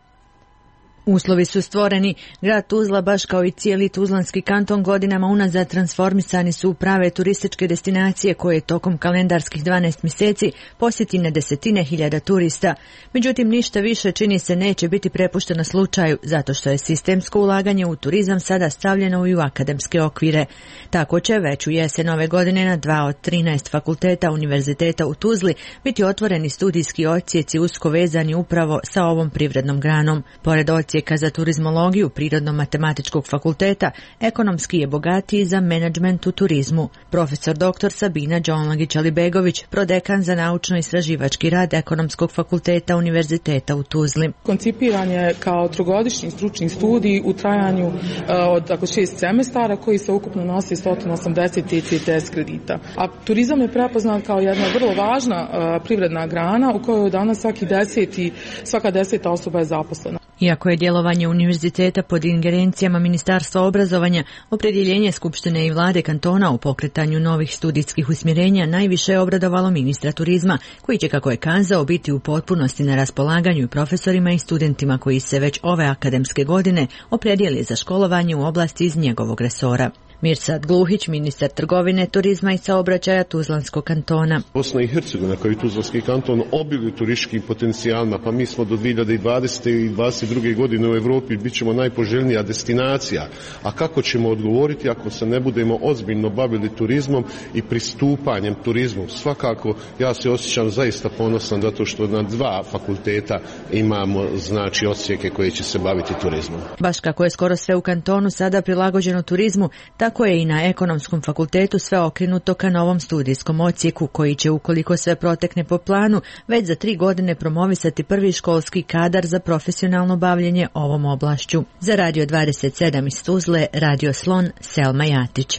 Uslovi su stvoreni. Grad Tuzla, baš kao i cijeli Tuzlanski kanton, godinama unazad transformisani su u prave turističke destinacije koje tokom kalendarskih dvanaest mjeseci posjeti na desetine hiljada turista. Međutim, ništa više čini se neće biti prepušteno slučaju, zato što je sistemsko ulaganje u turizam sada stavljeno i u akademske okvire. Tako će već u jesen ove godine na dva od trinaest fakulteta univerziteta u Tuzli biti otvoreni studijski odsjeci usko vezani upravo sa ovom privrednom granom. Pored odsjeka za turizmologiju Prirodno-matematičkog fakulteta, ekonomski je bogatiji za menadžment u turizmu. Profesor doktor Sabina Đonlagić-Alibegović, prodekan za naučno-istraživački rad Ekonomskog fakulteta Univerziteta u Tuzli.
Koncipiran je kao trogodišnji stručni studij u trajanju uh, od tako šest semestara koji se ukupno nosi sto osamdeset E C T S kredita. A turizam je prepoznat kao jedna vrlo važna uh, privredna grana u kojoj danas svaki deseti, svaka deseta osoba je zaposlena.
Iako je djelovanje univerziteta pod ingerencijama Ministarstva obrazovanja, opredjeljenje Skupštine i vlade kantona u pokretanju novih studijskih usmjerenja najviše je obradovalo ministra turizma, koji će, kako je kazao, biti u potpunosti na raspolaganju profesorima i studentima koji se već ove akademske godine opredijeli za školovanje u oblasti iz njegovog resora. Mirsad Gluhić, ministar trgovine, turizma i saobraćaja Tuzlanskog kantona.
Bosna i Hercegovina kao i Tuzlanski kanton obiluju turističkim potencijalima, pa mi smo do dvije hiljade dvadesete i dvadeset druge godine u Europi bit ćemo najpoželjnija destinacija. A kako ćemo odgovoriti ako se ne budemo ozbiljno bavili turizmom i pristupanjem turizmu? Svakako ja se osjećam zaista ponosan zato što na dva fakulteta imamo znači odsjeke koje će se baviti turizmom.
Baš kako je skoro sve u kantonu sada prilagođeno turizmu, tako je i na Ekonomskom fakultetu sve okrenuto ka novom studijskom odsjeku koji će, ukoliko sve protekne po planu, već za tri godine promovisati prvi školski kadar za profesionalno bavljenje ovom oblašću. Za Radio dvadeset sedam iz Tuzle, Radio Slon, Selma Jatić.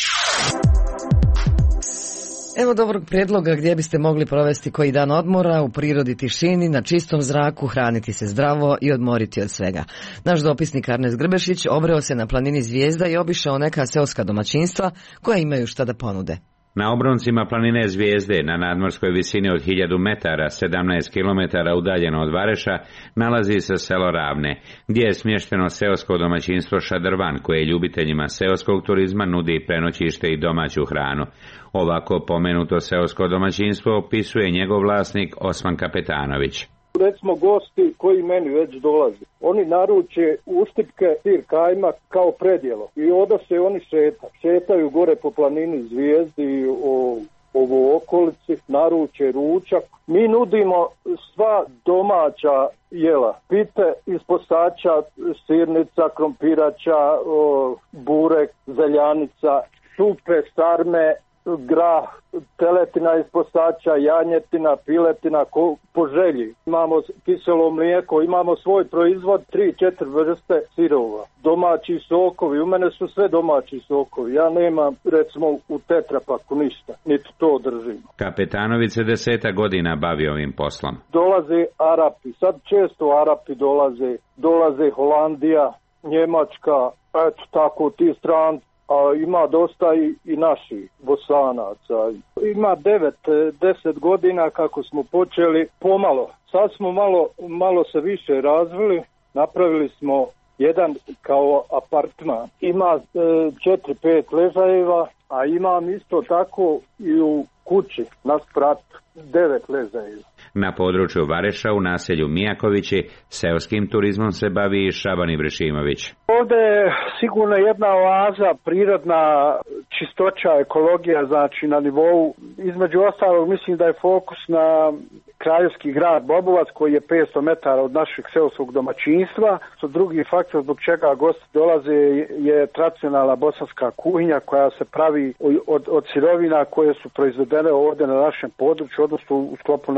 Evo dobrog prijedloga gdje biste mogli provesti koji dan odmora u prirodi, tišini, na čistom zraku, hraniti se zdravo i odmoriti od svega. Naš dopisnik Arnes Grbešić obreo se na planini Zvijezda i obišao neka seoska domaćinstva koja imaju šta da ponude.
Na obroncima planine Zvijezde, na nadmorskoj visini od hiljadu metara, sedamnaest kilometara udaljeno od Vareša, nalazi se selo Ravne, gdje je smješteno seosko domaćinstvo Šadrvan, koje ljubiteljima seoskog turizma nudi prenoćište i domaću hranu. Ovako pomenuto seosko domaćinstvo opisuje njegov vlasnik Osman Kapetanović.
Recimo gosti koji meni već dolaze, oni naruče uštipke sir kajmak kao predjelo i onda se oni šeta, šetaju gore po planini Zvijezdi o ovo okolici, naruče ručak. Mi nudimo sva domaća jela, pite iz postača, sirnica, krompirača, o, burek, zeljanica, supe, sarme, grah, teletina iz postača, janjetina, piletina, ko, po želji. Imamo kiselo mlijeko, imamo svoj proizvod, tri, četiri vrste sirova. Domaći sokovi, u mene su sve domaći sokovi. Ja nemam, recimo, u tetrapaku ništa, niti to držim.
Kapetanović se deseta godina bavi ovim poslom.
Dolaze Arapi, sad često Arapi dolaze, dolaze Holandija, Njemačka, eto tako ti stranci. A ima dosta i, i naših Bosanaca. Ima devet, deset godina kako smo počeli pomalo. Sad smo malo, malo se više razvili. Napravili smo jedan kao apartman. Ima e, četiri, pet ležajeva, a imam isto tako i u kući na spratu devet ležajeva.
Na području Vareša u naselju Mijakovići seoskim turizmom se bavi i Šaban Ibrešimović.
Ovdje je sigurno jedna oaza, prirodna čistoća, ekologija, znači na nivou. Između ostalog mislim da je fokus na kraljevski grad Bobovac koji je petsto metara od našeg seoskog domaćinstva. Što drugi faktor zbog čega gosti dolaze je tradicionalna bosanska kuhinja koja se pravi od, od sirovina koje su proizvedene ovdje na našem području, odnosno u sklopu našeg seoskog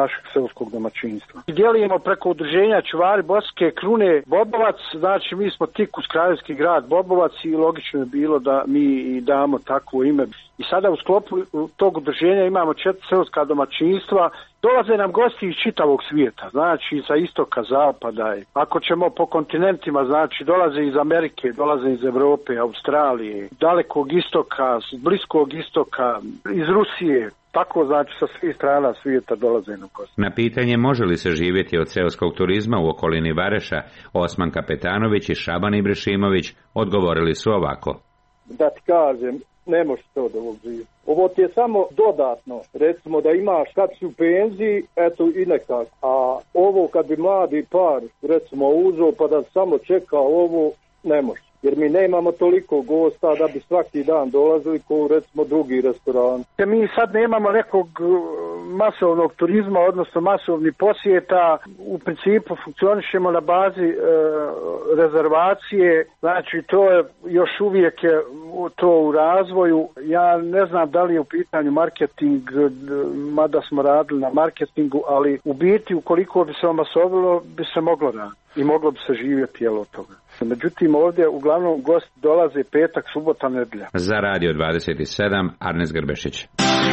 seoskog domaćinstva. Dijelimo preko udruženja Čuvari Bosanske Krune Bobovac, znači mi smo tik uz kraljevski grad Bobovac i logično je bilo da mi i damo takvo ime. I sada u sklopu tog udruženja imamo četiri seoska domaćinstva. Dolaze nam gosti iz čitavog svijeta, znači sa istoka, zapada. Ako ćemo po kontinentima, znači dolaze iz Amerike, dolaze iz Europe, Australije, dalekog istoka, bliskog istoka, iz Rusije. Tako znači sa svih strana svijeta dolaze nam gosti.
Na pitanje može li se živjeti od seoskog turizma u okolini Vareša, Osman Kapetanović i Šaban Ibrešimović odgovorili su ovako.
Da ti kažem, ne može to da ovog živjeti. Ovo ti je samo dodatno, recimo da imaš kad si u penziji, eto i nekak. A ovo kad bi mladi par, recimo uzeo pa da samo čeka ovo, ne može. Jer mi nemamo toliko gosta da bi svaki dan dolazili kao recimo drugi restoran. Mi sad nemamo nekog masovnog turizma, odnosno masovnih posjeta. U principu funkcionišemo na bazi e, rezervacije, znači to je još uvijek je to u razvoju. Ja ne znam da li je u pitanju marketing, mada smo radili na marketingu, ali u biti ukoliko bi se omasovilo bi se moglo raditi i moglo bi se živjeti jel od toga. Međutim, ovdje uglavnom gosti dolaze petak, subota, nedjelja.
Za Radio dvadeset sedam, Arnes Grbešić.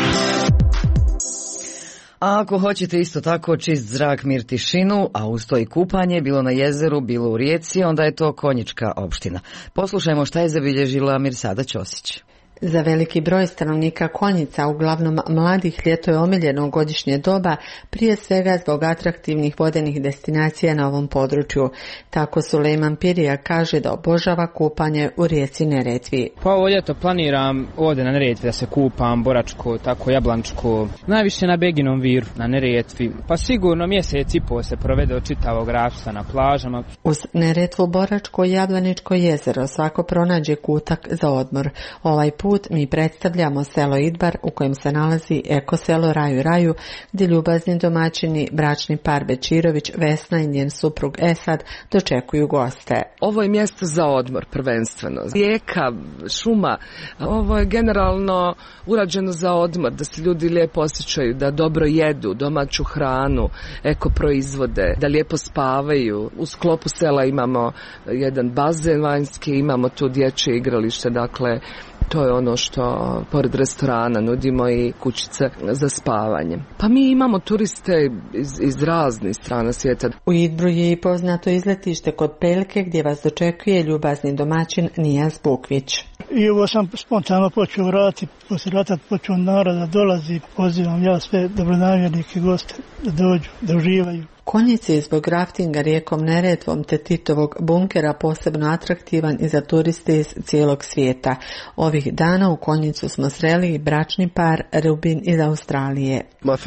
A ako hoćete isto tako čist zrak, mir, tišinu, a uz to i kupanje, bilo na jezeru, bilo u rijeci, onda je to Konjička opština. Poslušajmo šta je zabilježila Mirsada Ćosić.
Za veliki broj stanovnika Konjica, uglavnom mladih, ljeto je omiljeno godišnje doba, prije svega zbog atraktivnih vodenih destinacija na ovom području. Tako Sulejman Pirija kaže da obožava kupanje u rijeci Neretvi.
Pa ovo ljeto planiram ovdje na Neretvi da se kupam, Boračko, tako Jablančko, najviše na Beginom viru, na Neretvi. Pa sigurno mjesec i po se provede od čitavog Rapsa na plažama.
Uz Neretvu, Boračko i Jablaničko jezero svako pronađe kutak za odmor. Ovaj put mi predstavljamo selo Idbar u kojem se nalazi ekoselo Raju Raju, gdje ljubazni domaćini, bračni par Bečirović, Vesna i njen suprug Esad dočekuju goste.
Ovo je mjesto za odmor prvenstveno. Rijeka, šuma, ovo je generalno urađeno za odmor, da se ljudi lijepo osjećaju, da dobro jedu, domaću hranu, eko proizvode, da lijepo spavaju. U sklopu sela imamo jedan bazen vanjski, imamo tu dječje igralište, dakle to je ono što pored restorana nudimo i kućice za spavanje. Pa mi imamo turiste iz, iz raznih strana svijeta.
U Idbru je i poznato izletište kod Pelke gdje vas dočekuje ljubazni domaćin Nijaz Bukvić.
I ovo sam spontano počeo vratiti, poslije rata počeo narod da dolazi, pozivam ja sve dobronamjernike goste da dođu, da uživaju.
Konjic je zbog raftinga rijekom Neretvom te Titovog bunkera posebno atraktivan i za turiste iz cijelog svijeta. Ovih dana u Konjicu smo sreli bračni par Rubin iz Australije.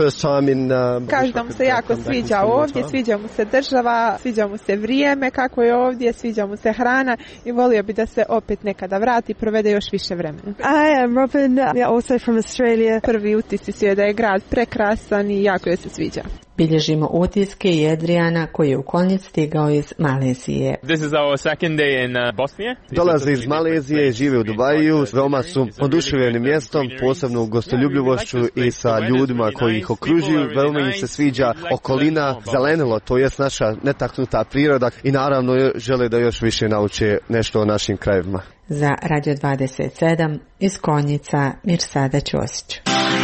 Kaže da mu se jako sviđa ovdje, sviđa mu se država, sviđa mu se vrijeme kako je ovdje, sviđa mu se hrana i volio bi da se opet nekada vrati i provede još više vremena.
I am Robin, also from Australia.
Prvi utisci su je da je grad prekrasan i jako joj se sviđa.
Bilježimo utiske i Adriana koji je u Konjic stigao iz Malezije.
This is our second day in uh, Bosnia.
Dolaze iz Malezije, žive u Dubaju, veoma su oduševljeni mjestom, posebno gostoljubljivošću i sa ljudima koji ih okružuju. Veoma im se sviđa okolina, zelenilo, to jest naša netaknuta priroda i naravno žele da još više nauče nešto o našim krajevima.
Za Radio dvadeset sedam iz Konjica, Mirsada Ćosić.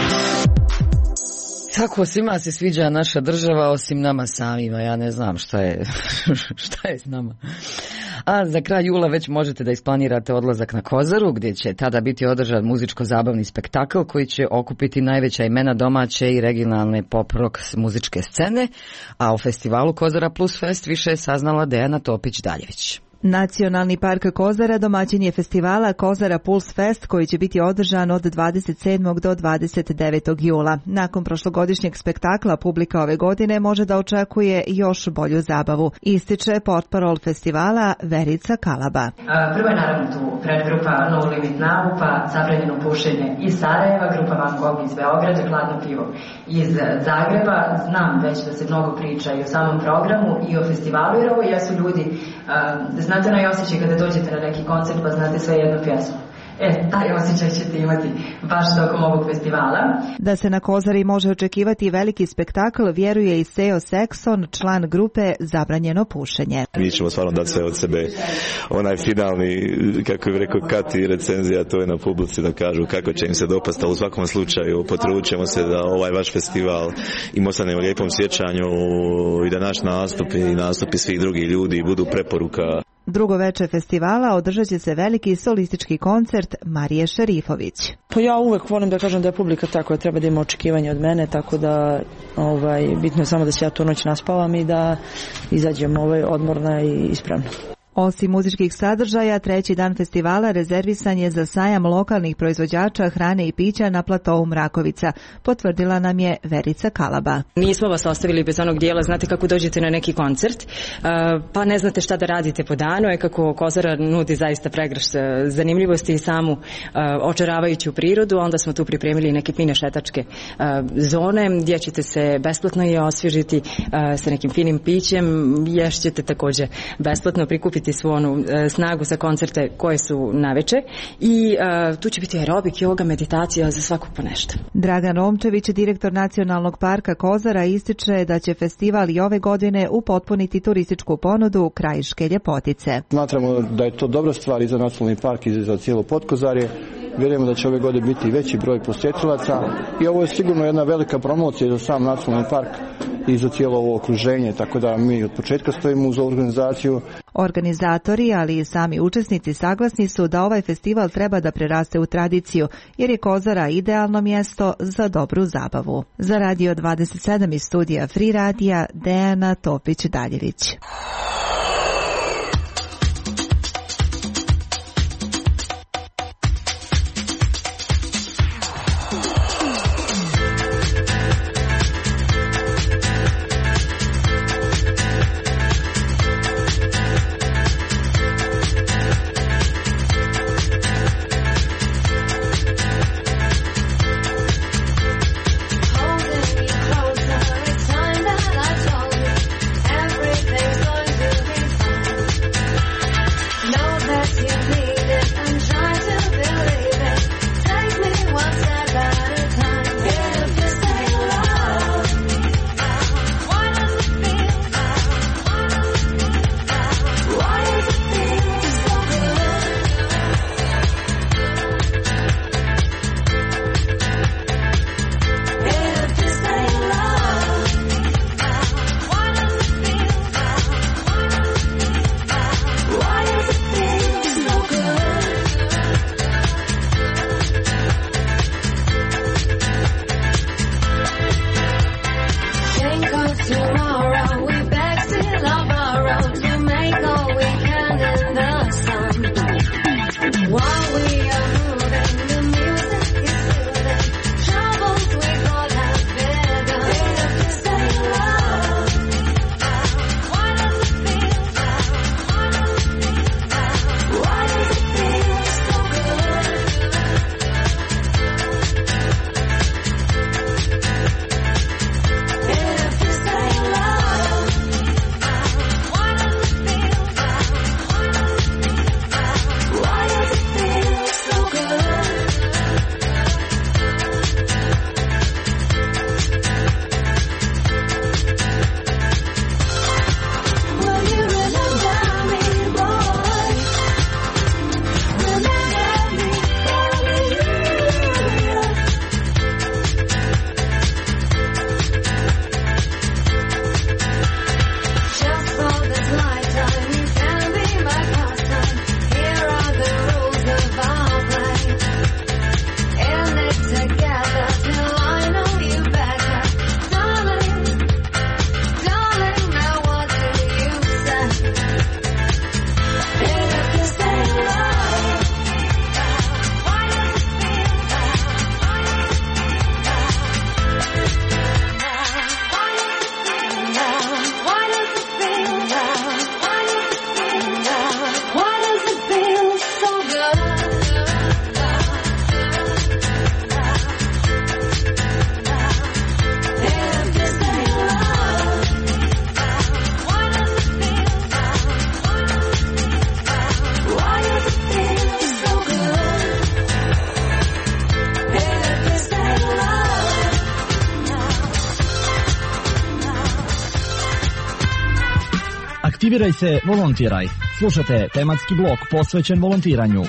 Tako svima se sviđa naša država osim nama samima, ja ne znam šta je, šta je s nama. A za kraj jula već možete da isplanirate odlazak na Kozaru, gdje će tada biti održan muzičko-zabavni spektakl koji će okupiti najveća imena domaće i regionalne pop-rock muzičke scene, a o festivalu Kozara Plus Fest više je saznala Dejana Topić-Daljević.
Nacionalni park Kozara domaćin je festivala Kozara Puls Fest koji će biti održan od dvadeset sedmog do dvadeset devetog jula. Nakon prošlogodišnjeg spektakla publika ove godine može da očekuje još bolju zabavu. Ističe portparol festivala Verica Kalaba.
Prvo je naravno tu predgrupa No Limit Now, pa Zabranjeno pušenje iz Sarajeva, grupa Van Gogh iz Beograda, Hladno pivo iz Zagreba. Znam već da se mnogo priča i o samom programu i o festivalu, jer ovo jesu ljudi. Znate onaj osjećaj kada dođete na neki koncert pa znate sve jednu pjesmu. E, taj osjećaj ćete imati baš tokom ovog festivala.
Da se na Kozari može očekivati veliki spektakl, vjeruje i Seo Sekson, član grupe Zabranjeno pušenje.
Mi ćemo stvarno dati sve od sebe. Onaj finalni, kako je rekao Kati, recenzija, to je na publici da kažu kako će im se dopasti, ali u svakom slučaju potrudit ćemo se da ovaj vaš festival im ostane u lijepom sjećanju i da naš nastup i nastupi svih drugih ljudi budu preporuka.
Drugo veče festivala održat će se veliki solistički koncert Marije Šerifović.
Pa ja uvek volim da kažem da je publika ta koja treba da ima očekivanje od mene, tako da ovaj, bitno je samo da se ja tu noć naspavam i da izađem ovaj, odmorna i ispravna.
Osim muzičkih sadržaja, treći dan festivala rezervisan je za sajam lokalnih proizvođača hrane i pića na platovu Mrakovica, potvrdila nam je Verica Kalaba.
Nismo vas ostavili bez onog dijela, znate kako dođete na neki koncert, pa ne znate šta da radite po danu, je kako Kozara nudi zaista pregršt zanimljivosti i samu očaravajuću prirodu, onda smo tu pripremili neke fine šetačke zone gdje ćete se besplatno i osvježiti sa nekim finim pićem, ješćete također besplatno, prikupiti svu onu e, snagu za koncerte koje su naveče i e, tu će biti aerobik, yoga, meditacija, za svakog po nešto.
Dragan Romčević, direktor Nacionalnog parka Kozara, ističe da će festival i ove godine upotpuniti turističku ponudu krajiške ljepotice.
Smatramo da je to dobra stvar i za Nacionalni park i za cijelo Potkozarje. Vjerujemo da će ove godine biti veći broj posjetilaca i ovo je sigurno jedna velika promocija za sam Nacionalni park i za cijelo ovo okruženje, tako da mi od početka stojimo uz organizaciju.
Organizatori, ali i sami učesnici saglasni su da ovaj festival treba da preraste u tradiciju, jer je Kozara idealno mjesto za dobru zabavu. Za Radio dvadeset sedam iz studija Free Radija, Dejana Topić-Daljević.
Aktiviraj se, volontiraj. Slušajte tematski blok posvećen volontiranju.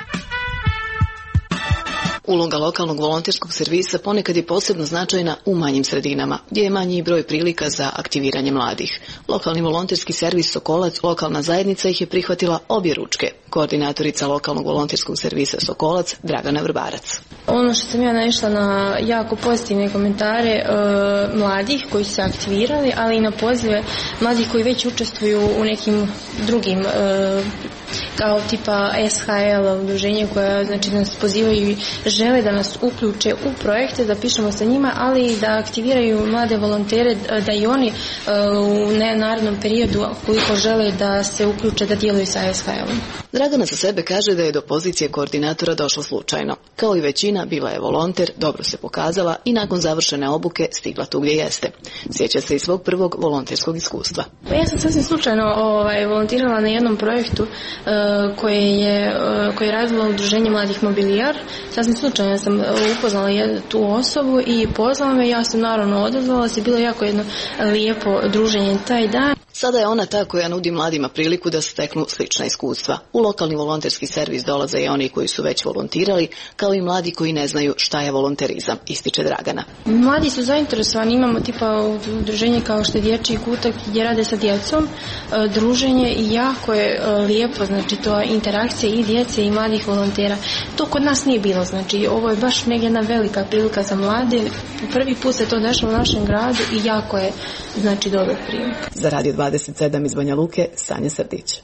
Uloga lokalnog volonterskog servisa ponekad je posebno značajna u manjim sredinama, gdje je manji broj prilika za aktiviranje mladih. Lokalni volonterski servis Sokolac, lokalna zajednica ih je prihvatila obje ručke. Koordinatorica lokalnog volonterskog servisa Sokolac, Dragana Vrbarac.
Ono što sam ja naišla na jako pozitivne komentare e, mladih koji su se aktivirali, ali i na pozive mladih koji već učestvuju u nekim drugim e, kao tipa S H L udruženje koja znači nas pozivaju i žele da nas uključe u projekte, da pišemo sa njima, ali i da aktiviraju mlade volontere, da i oni u narednom periodu koliko žele da se uključe da djeluju sa S H L-om.
Dragana za sebe kaže da je do pozicije koordinatora došla slučajno. Kao i većina, bila je volonter, dobro se pokazala i nakon završene obuke stigla tu gdje jeste. Sjeća se i svog prvog volonterskog iskustva.
Ja sam sasvim slučajno ovaj, volontirala na jednom projektu uh, koje je, uh, koje je radilo udruženje Mladih Mobilijar. Sasvim slučajno sam upoznala tu osobu i pozvala me, ja sam naravno odazvala se, bilo jako jedno lijepo druženje taj dan.
Sada je ona ta koja nudi mladima priliku da steknu slična iskustva. U lokalni volonterski servis dolaze i oni koji su već volontirali, kao i mladi koji ne znaju šta je volonterizam, ističe Dragana.
Mladi su zainteresovani, imamo tipa udruženje kao što je Dječji kutak gdje rade sa djecom, druženje i jako je lijepo, znači to interakcija i djece i mladih volontera. To kod nas nije bilo, znači ovo je baš neka jedna velika prilika za mlade. Prvi put se to dešava u našem gradu i jako je znači dobar prijem.
Za Radio dvadeset sedam iz Banja Luke, Sanja Srdić.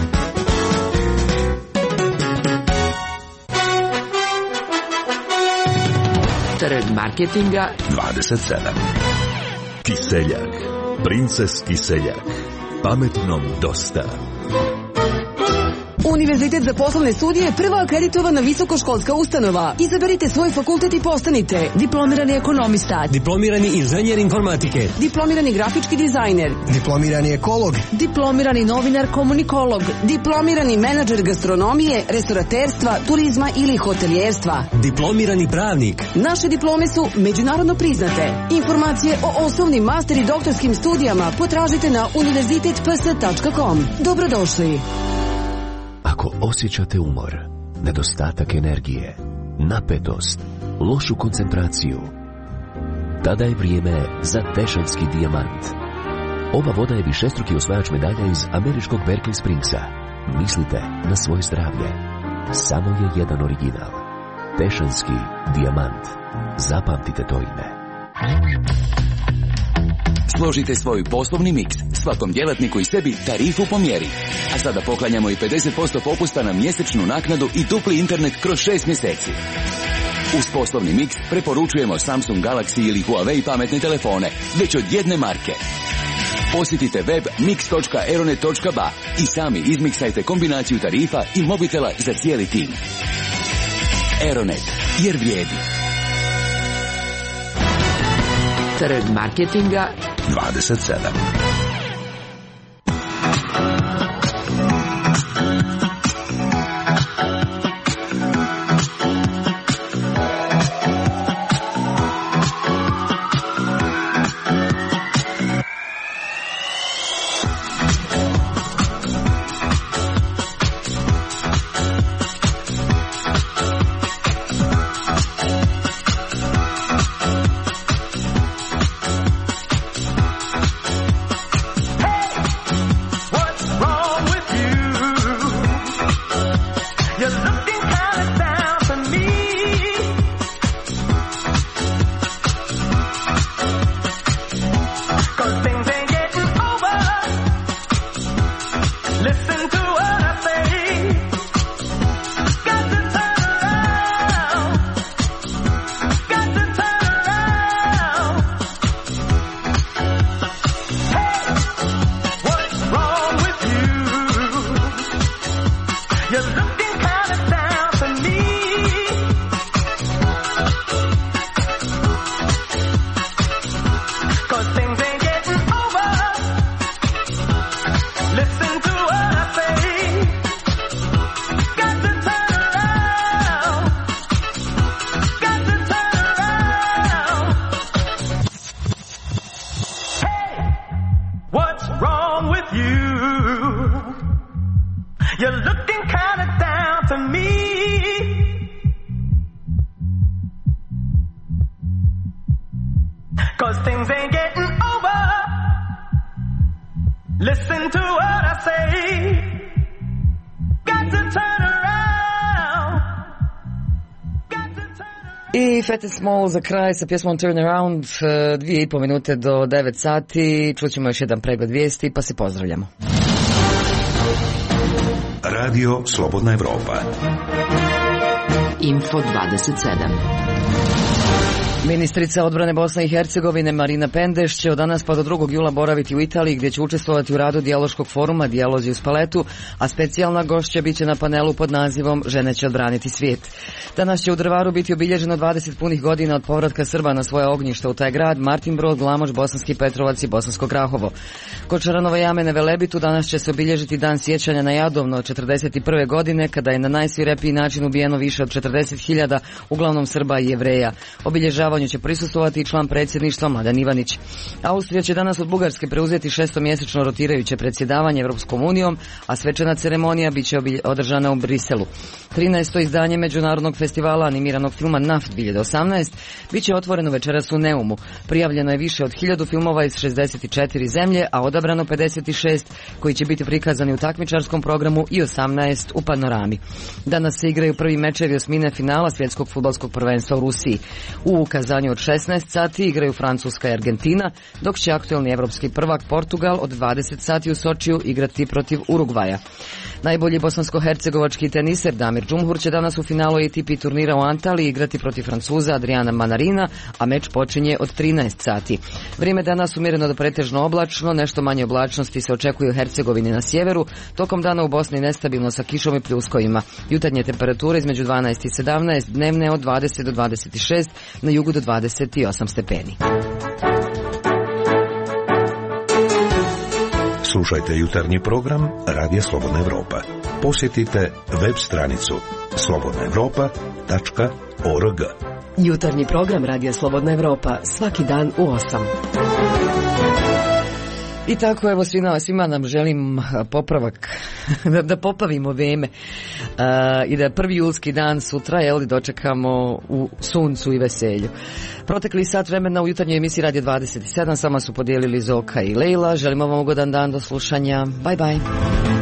Trg marketinga
dvadeset sedam. Kiseljak. Princes Kiseljak. Pametnom dosta.
Univerzitet za poslovne studije je prva akreditovana visokoškolska ustanova. Izaberite svoj fakultet i postanite diplomirani ekonomista,
diplomirani inženjer informatike,
diplomirani grafički dizajner,
diplomirani ekolog,
diplomirani novinar komunikolog, diplomirani menadžer gastronomije, restoraterstva, turizma ili hotelijerstva,
diplomirani pravnik.
Naše diplome su međunarodno priznate. Informacije o osnovnim, master i doktorskim studijama potražite na univerzitet p s tačka com. Dobrodošli.
Ako osjećate umor, nedostatak energije, napetost, lošu koncentraciju, tada je vrijeme za Tešanski dijamant. Ova voda je višestruki osvajač medalja iz američkog Berkeley Springsa. Mislite na svoje zdravlje. Samo je jedan original. Tešanski dijamant. Zapamtite to ime.
Složite svoj poslovni miks, svakom djelatniku i sebi tarifu po mjeri. A sada poklanjamo i pedeset posto popusta na mjesečnu naknadu i dupli internet kroz šest mjeseci. Uz poslovni miks preporučujemo Samsung Galaxy ili Huawei pametne telefone, već od jedne marke. Posjetite web mix točka aeronet točka ba i sami izmiksajte kombinaciju tarifa i mobitela za cijeli tim. Aeronet, jer vrijedi.
Trg marketinga
dvadeset sedam.
What's wrong with you?
You're looking kind of down to me. Cause things ain't getting over. Listen to what I say. Got to turn around. Got to turn around.
I Fat and Small za kraj sa pjesmom Turn Around, dvije i po minute do devet sati. Čućemo još jedan pregled vijesti pa se pozdravljamo.
Radio Slobodna Evropa.
Info dvadeset sedam.
Ministrica odbrane Bosne i Hercegovine Marina Pendeš će od danas pa do drugog jula boraviti u Italiji gdje će učestvovati u radu dijaloškog foruma Dijalozi uz paletu, a specijalna gošća bit će na panelu pod nazivom Žene će odbraniti svijet. Danas će u Drvaru biti obilježeno dvadeset punih godina od povratka Srba na svoje ognjište u taj grad, Martin Brod, Glamoč, Bosanski Petrovac i Bosansko Grahovo. Kod Čaranove jame na Velebitu danas će se obilježiti dan sjećanja na Jadovno od četrdeset prve godine kada je na najsvirepiji način ubijeno više od četrdeset hiljada uglavnom Srba i Jevreja. Obilježavanju će prisustvovati i član predsjedništva Mladen Ivanić. Austrija će danas od Bugarske preuzeti šestomjesečno rotirajuće predsjedavanje Evropskom unijom, a svečana ceremonija bit će održana u Briselu. trinaesto izdanje Međunarodnog festivala animiranog filma Naft dvije hiljade osamnaest bit će otvoreno večeras u Neumu. Prijavljeno je više od hiljadu filmova iz šezdeset četiri zemlje, a odabrano pedeset šest koji će biti prikazani u takmičarskom programu i osamnaest u panorami. Danas se igraju prvi mečevi osmine finala svjetskog fudbalskog prvenstva u Rusiji. U ukazanju od šesnaest sati igraju Francuska i Argentina, dok će aktuelni evropski prvak Portugal od dvadeset sati u Sočiju igrati protiv Urugvaja. Najbolji bosansko-hercegovački teniser Damir Džumhur će danas u finalu A T P turnira u Antaliji igrati protiv Francuza Adriana Manarina, a meč počinje od trinaest sati. Vrijeme danas umjereno do pretežno oblačno, nešto manje oblačnosti se očekuje u Hercegovini na sjeveru, tokom dana u Bosni nestabilno sa kišom i pljuskovima. Jutarnje temperature između dvanaest i sedamnaest, dnevne od dvadeset do dvadeset šest, na jugu do dvadeset osam stepeni.
Slušajte jutarnji program Radija Slobodna Evropa. Posjetite web stranicu slobodna evropa tačka org.
Jutarnji program Radija Slobodna Evropa svaki dan u osam.
I tako, evo, svima, svima nam želim popravak, da, da popavimo vrijeme uh, i da prvi julski dan sutra, jel, dočekamo u suncu i veselju. Protekli sat vremena u jutarnjoj emisiji Radio dvadeset sedam sama su podijelili Zoka i Lejla. Želimo vam ugodan dan, do slušanja. Bye bye.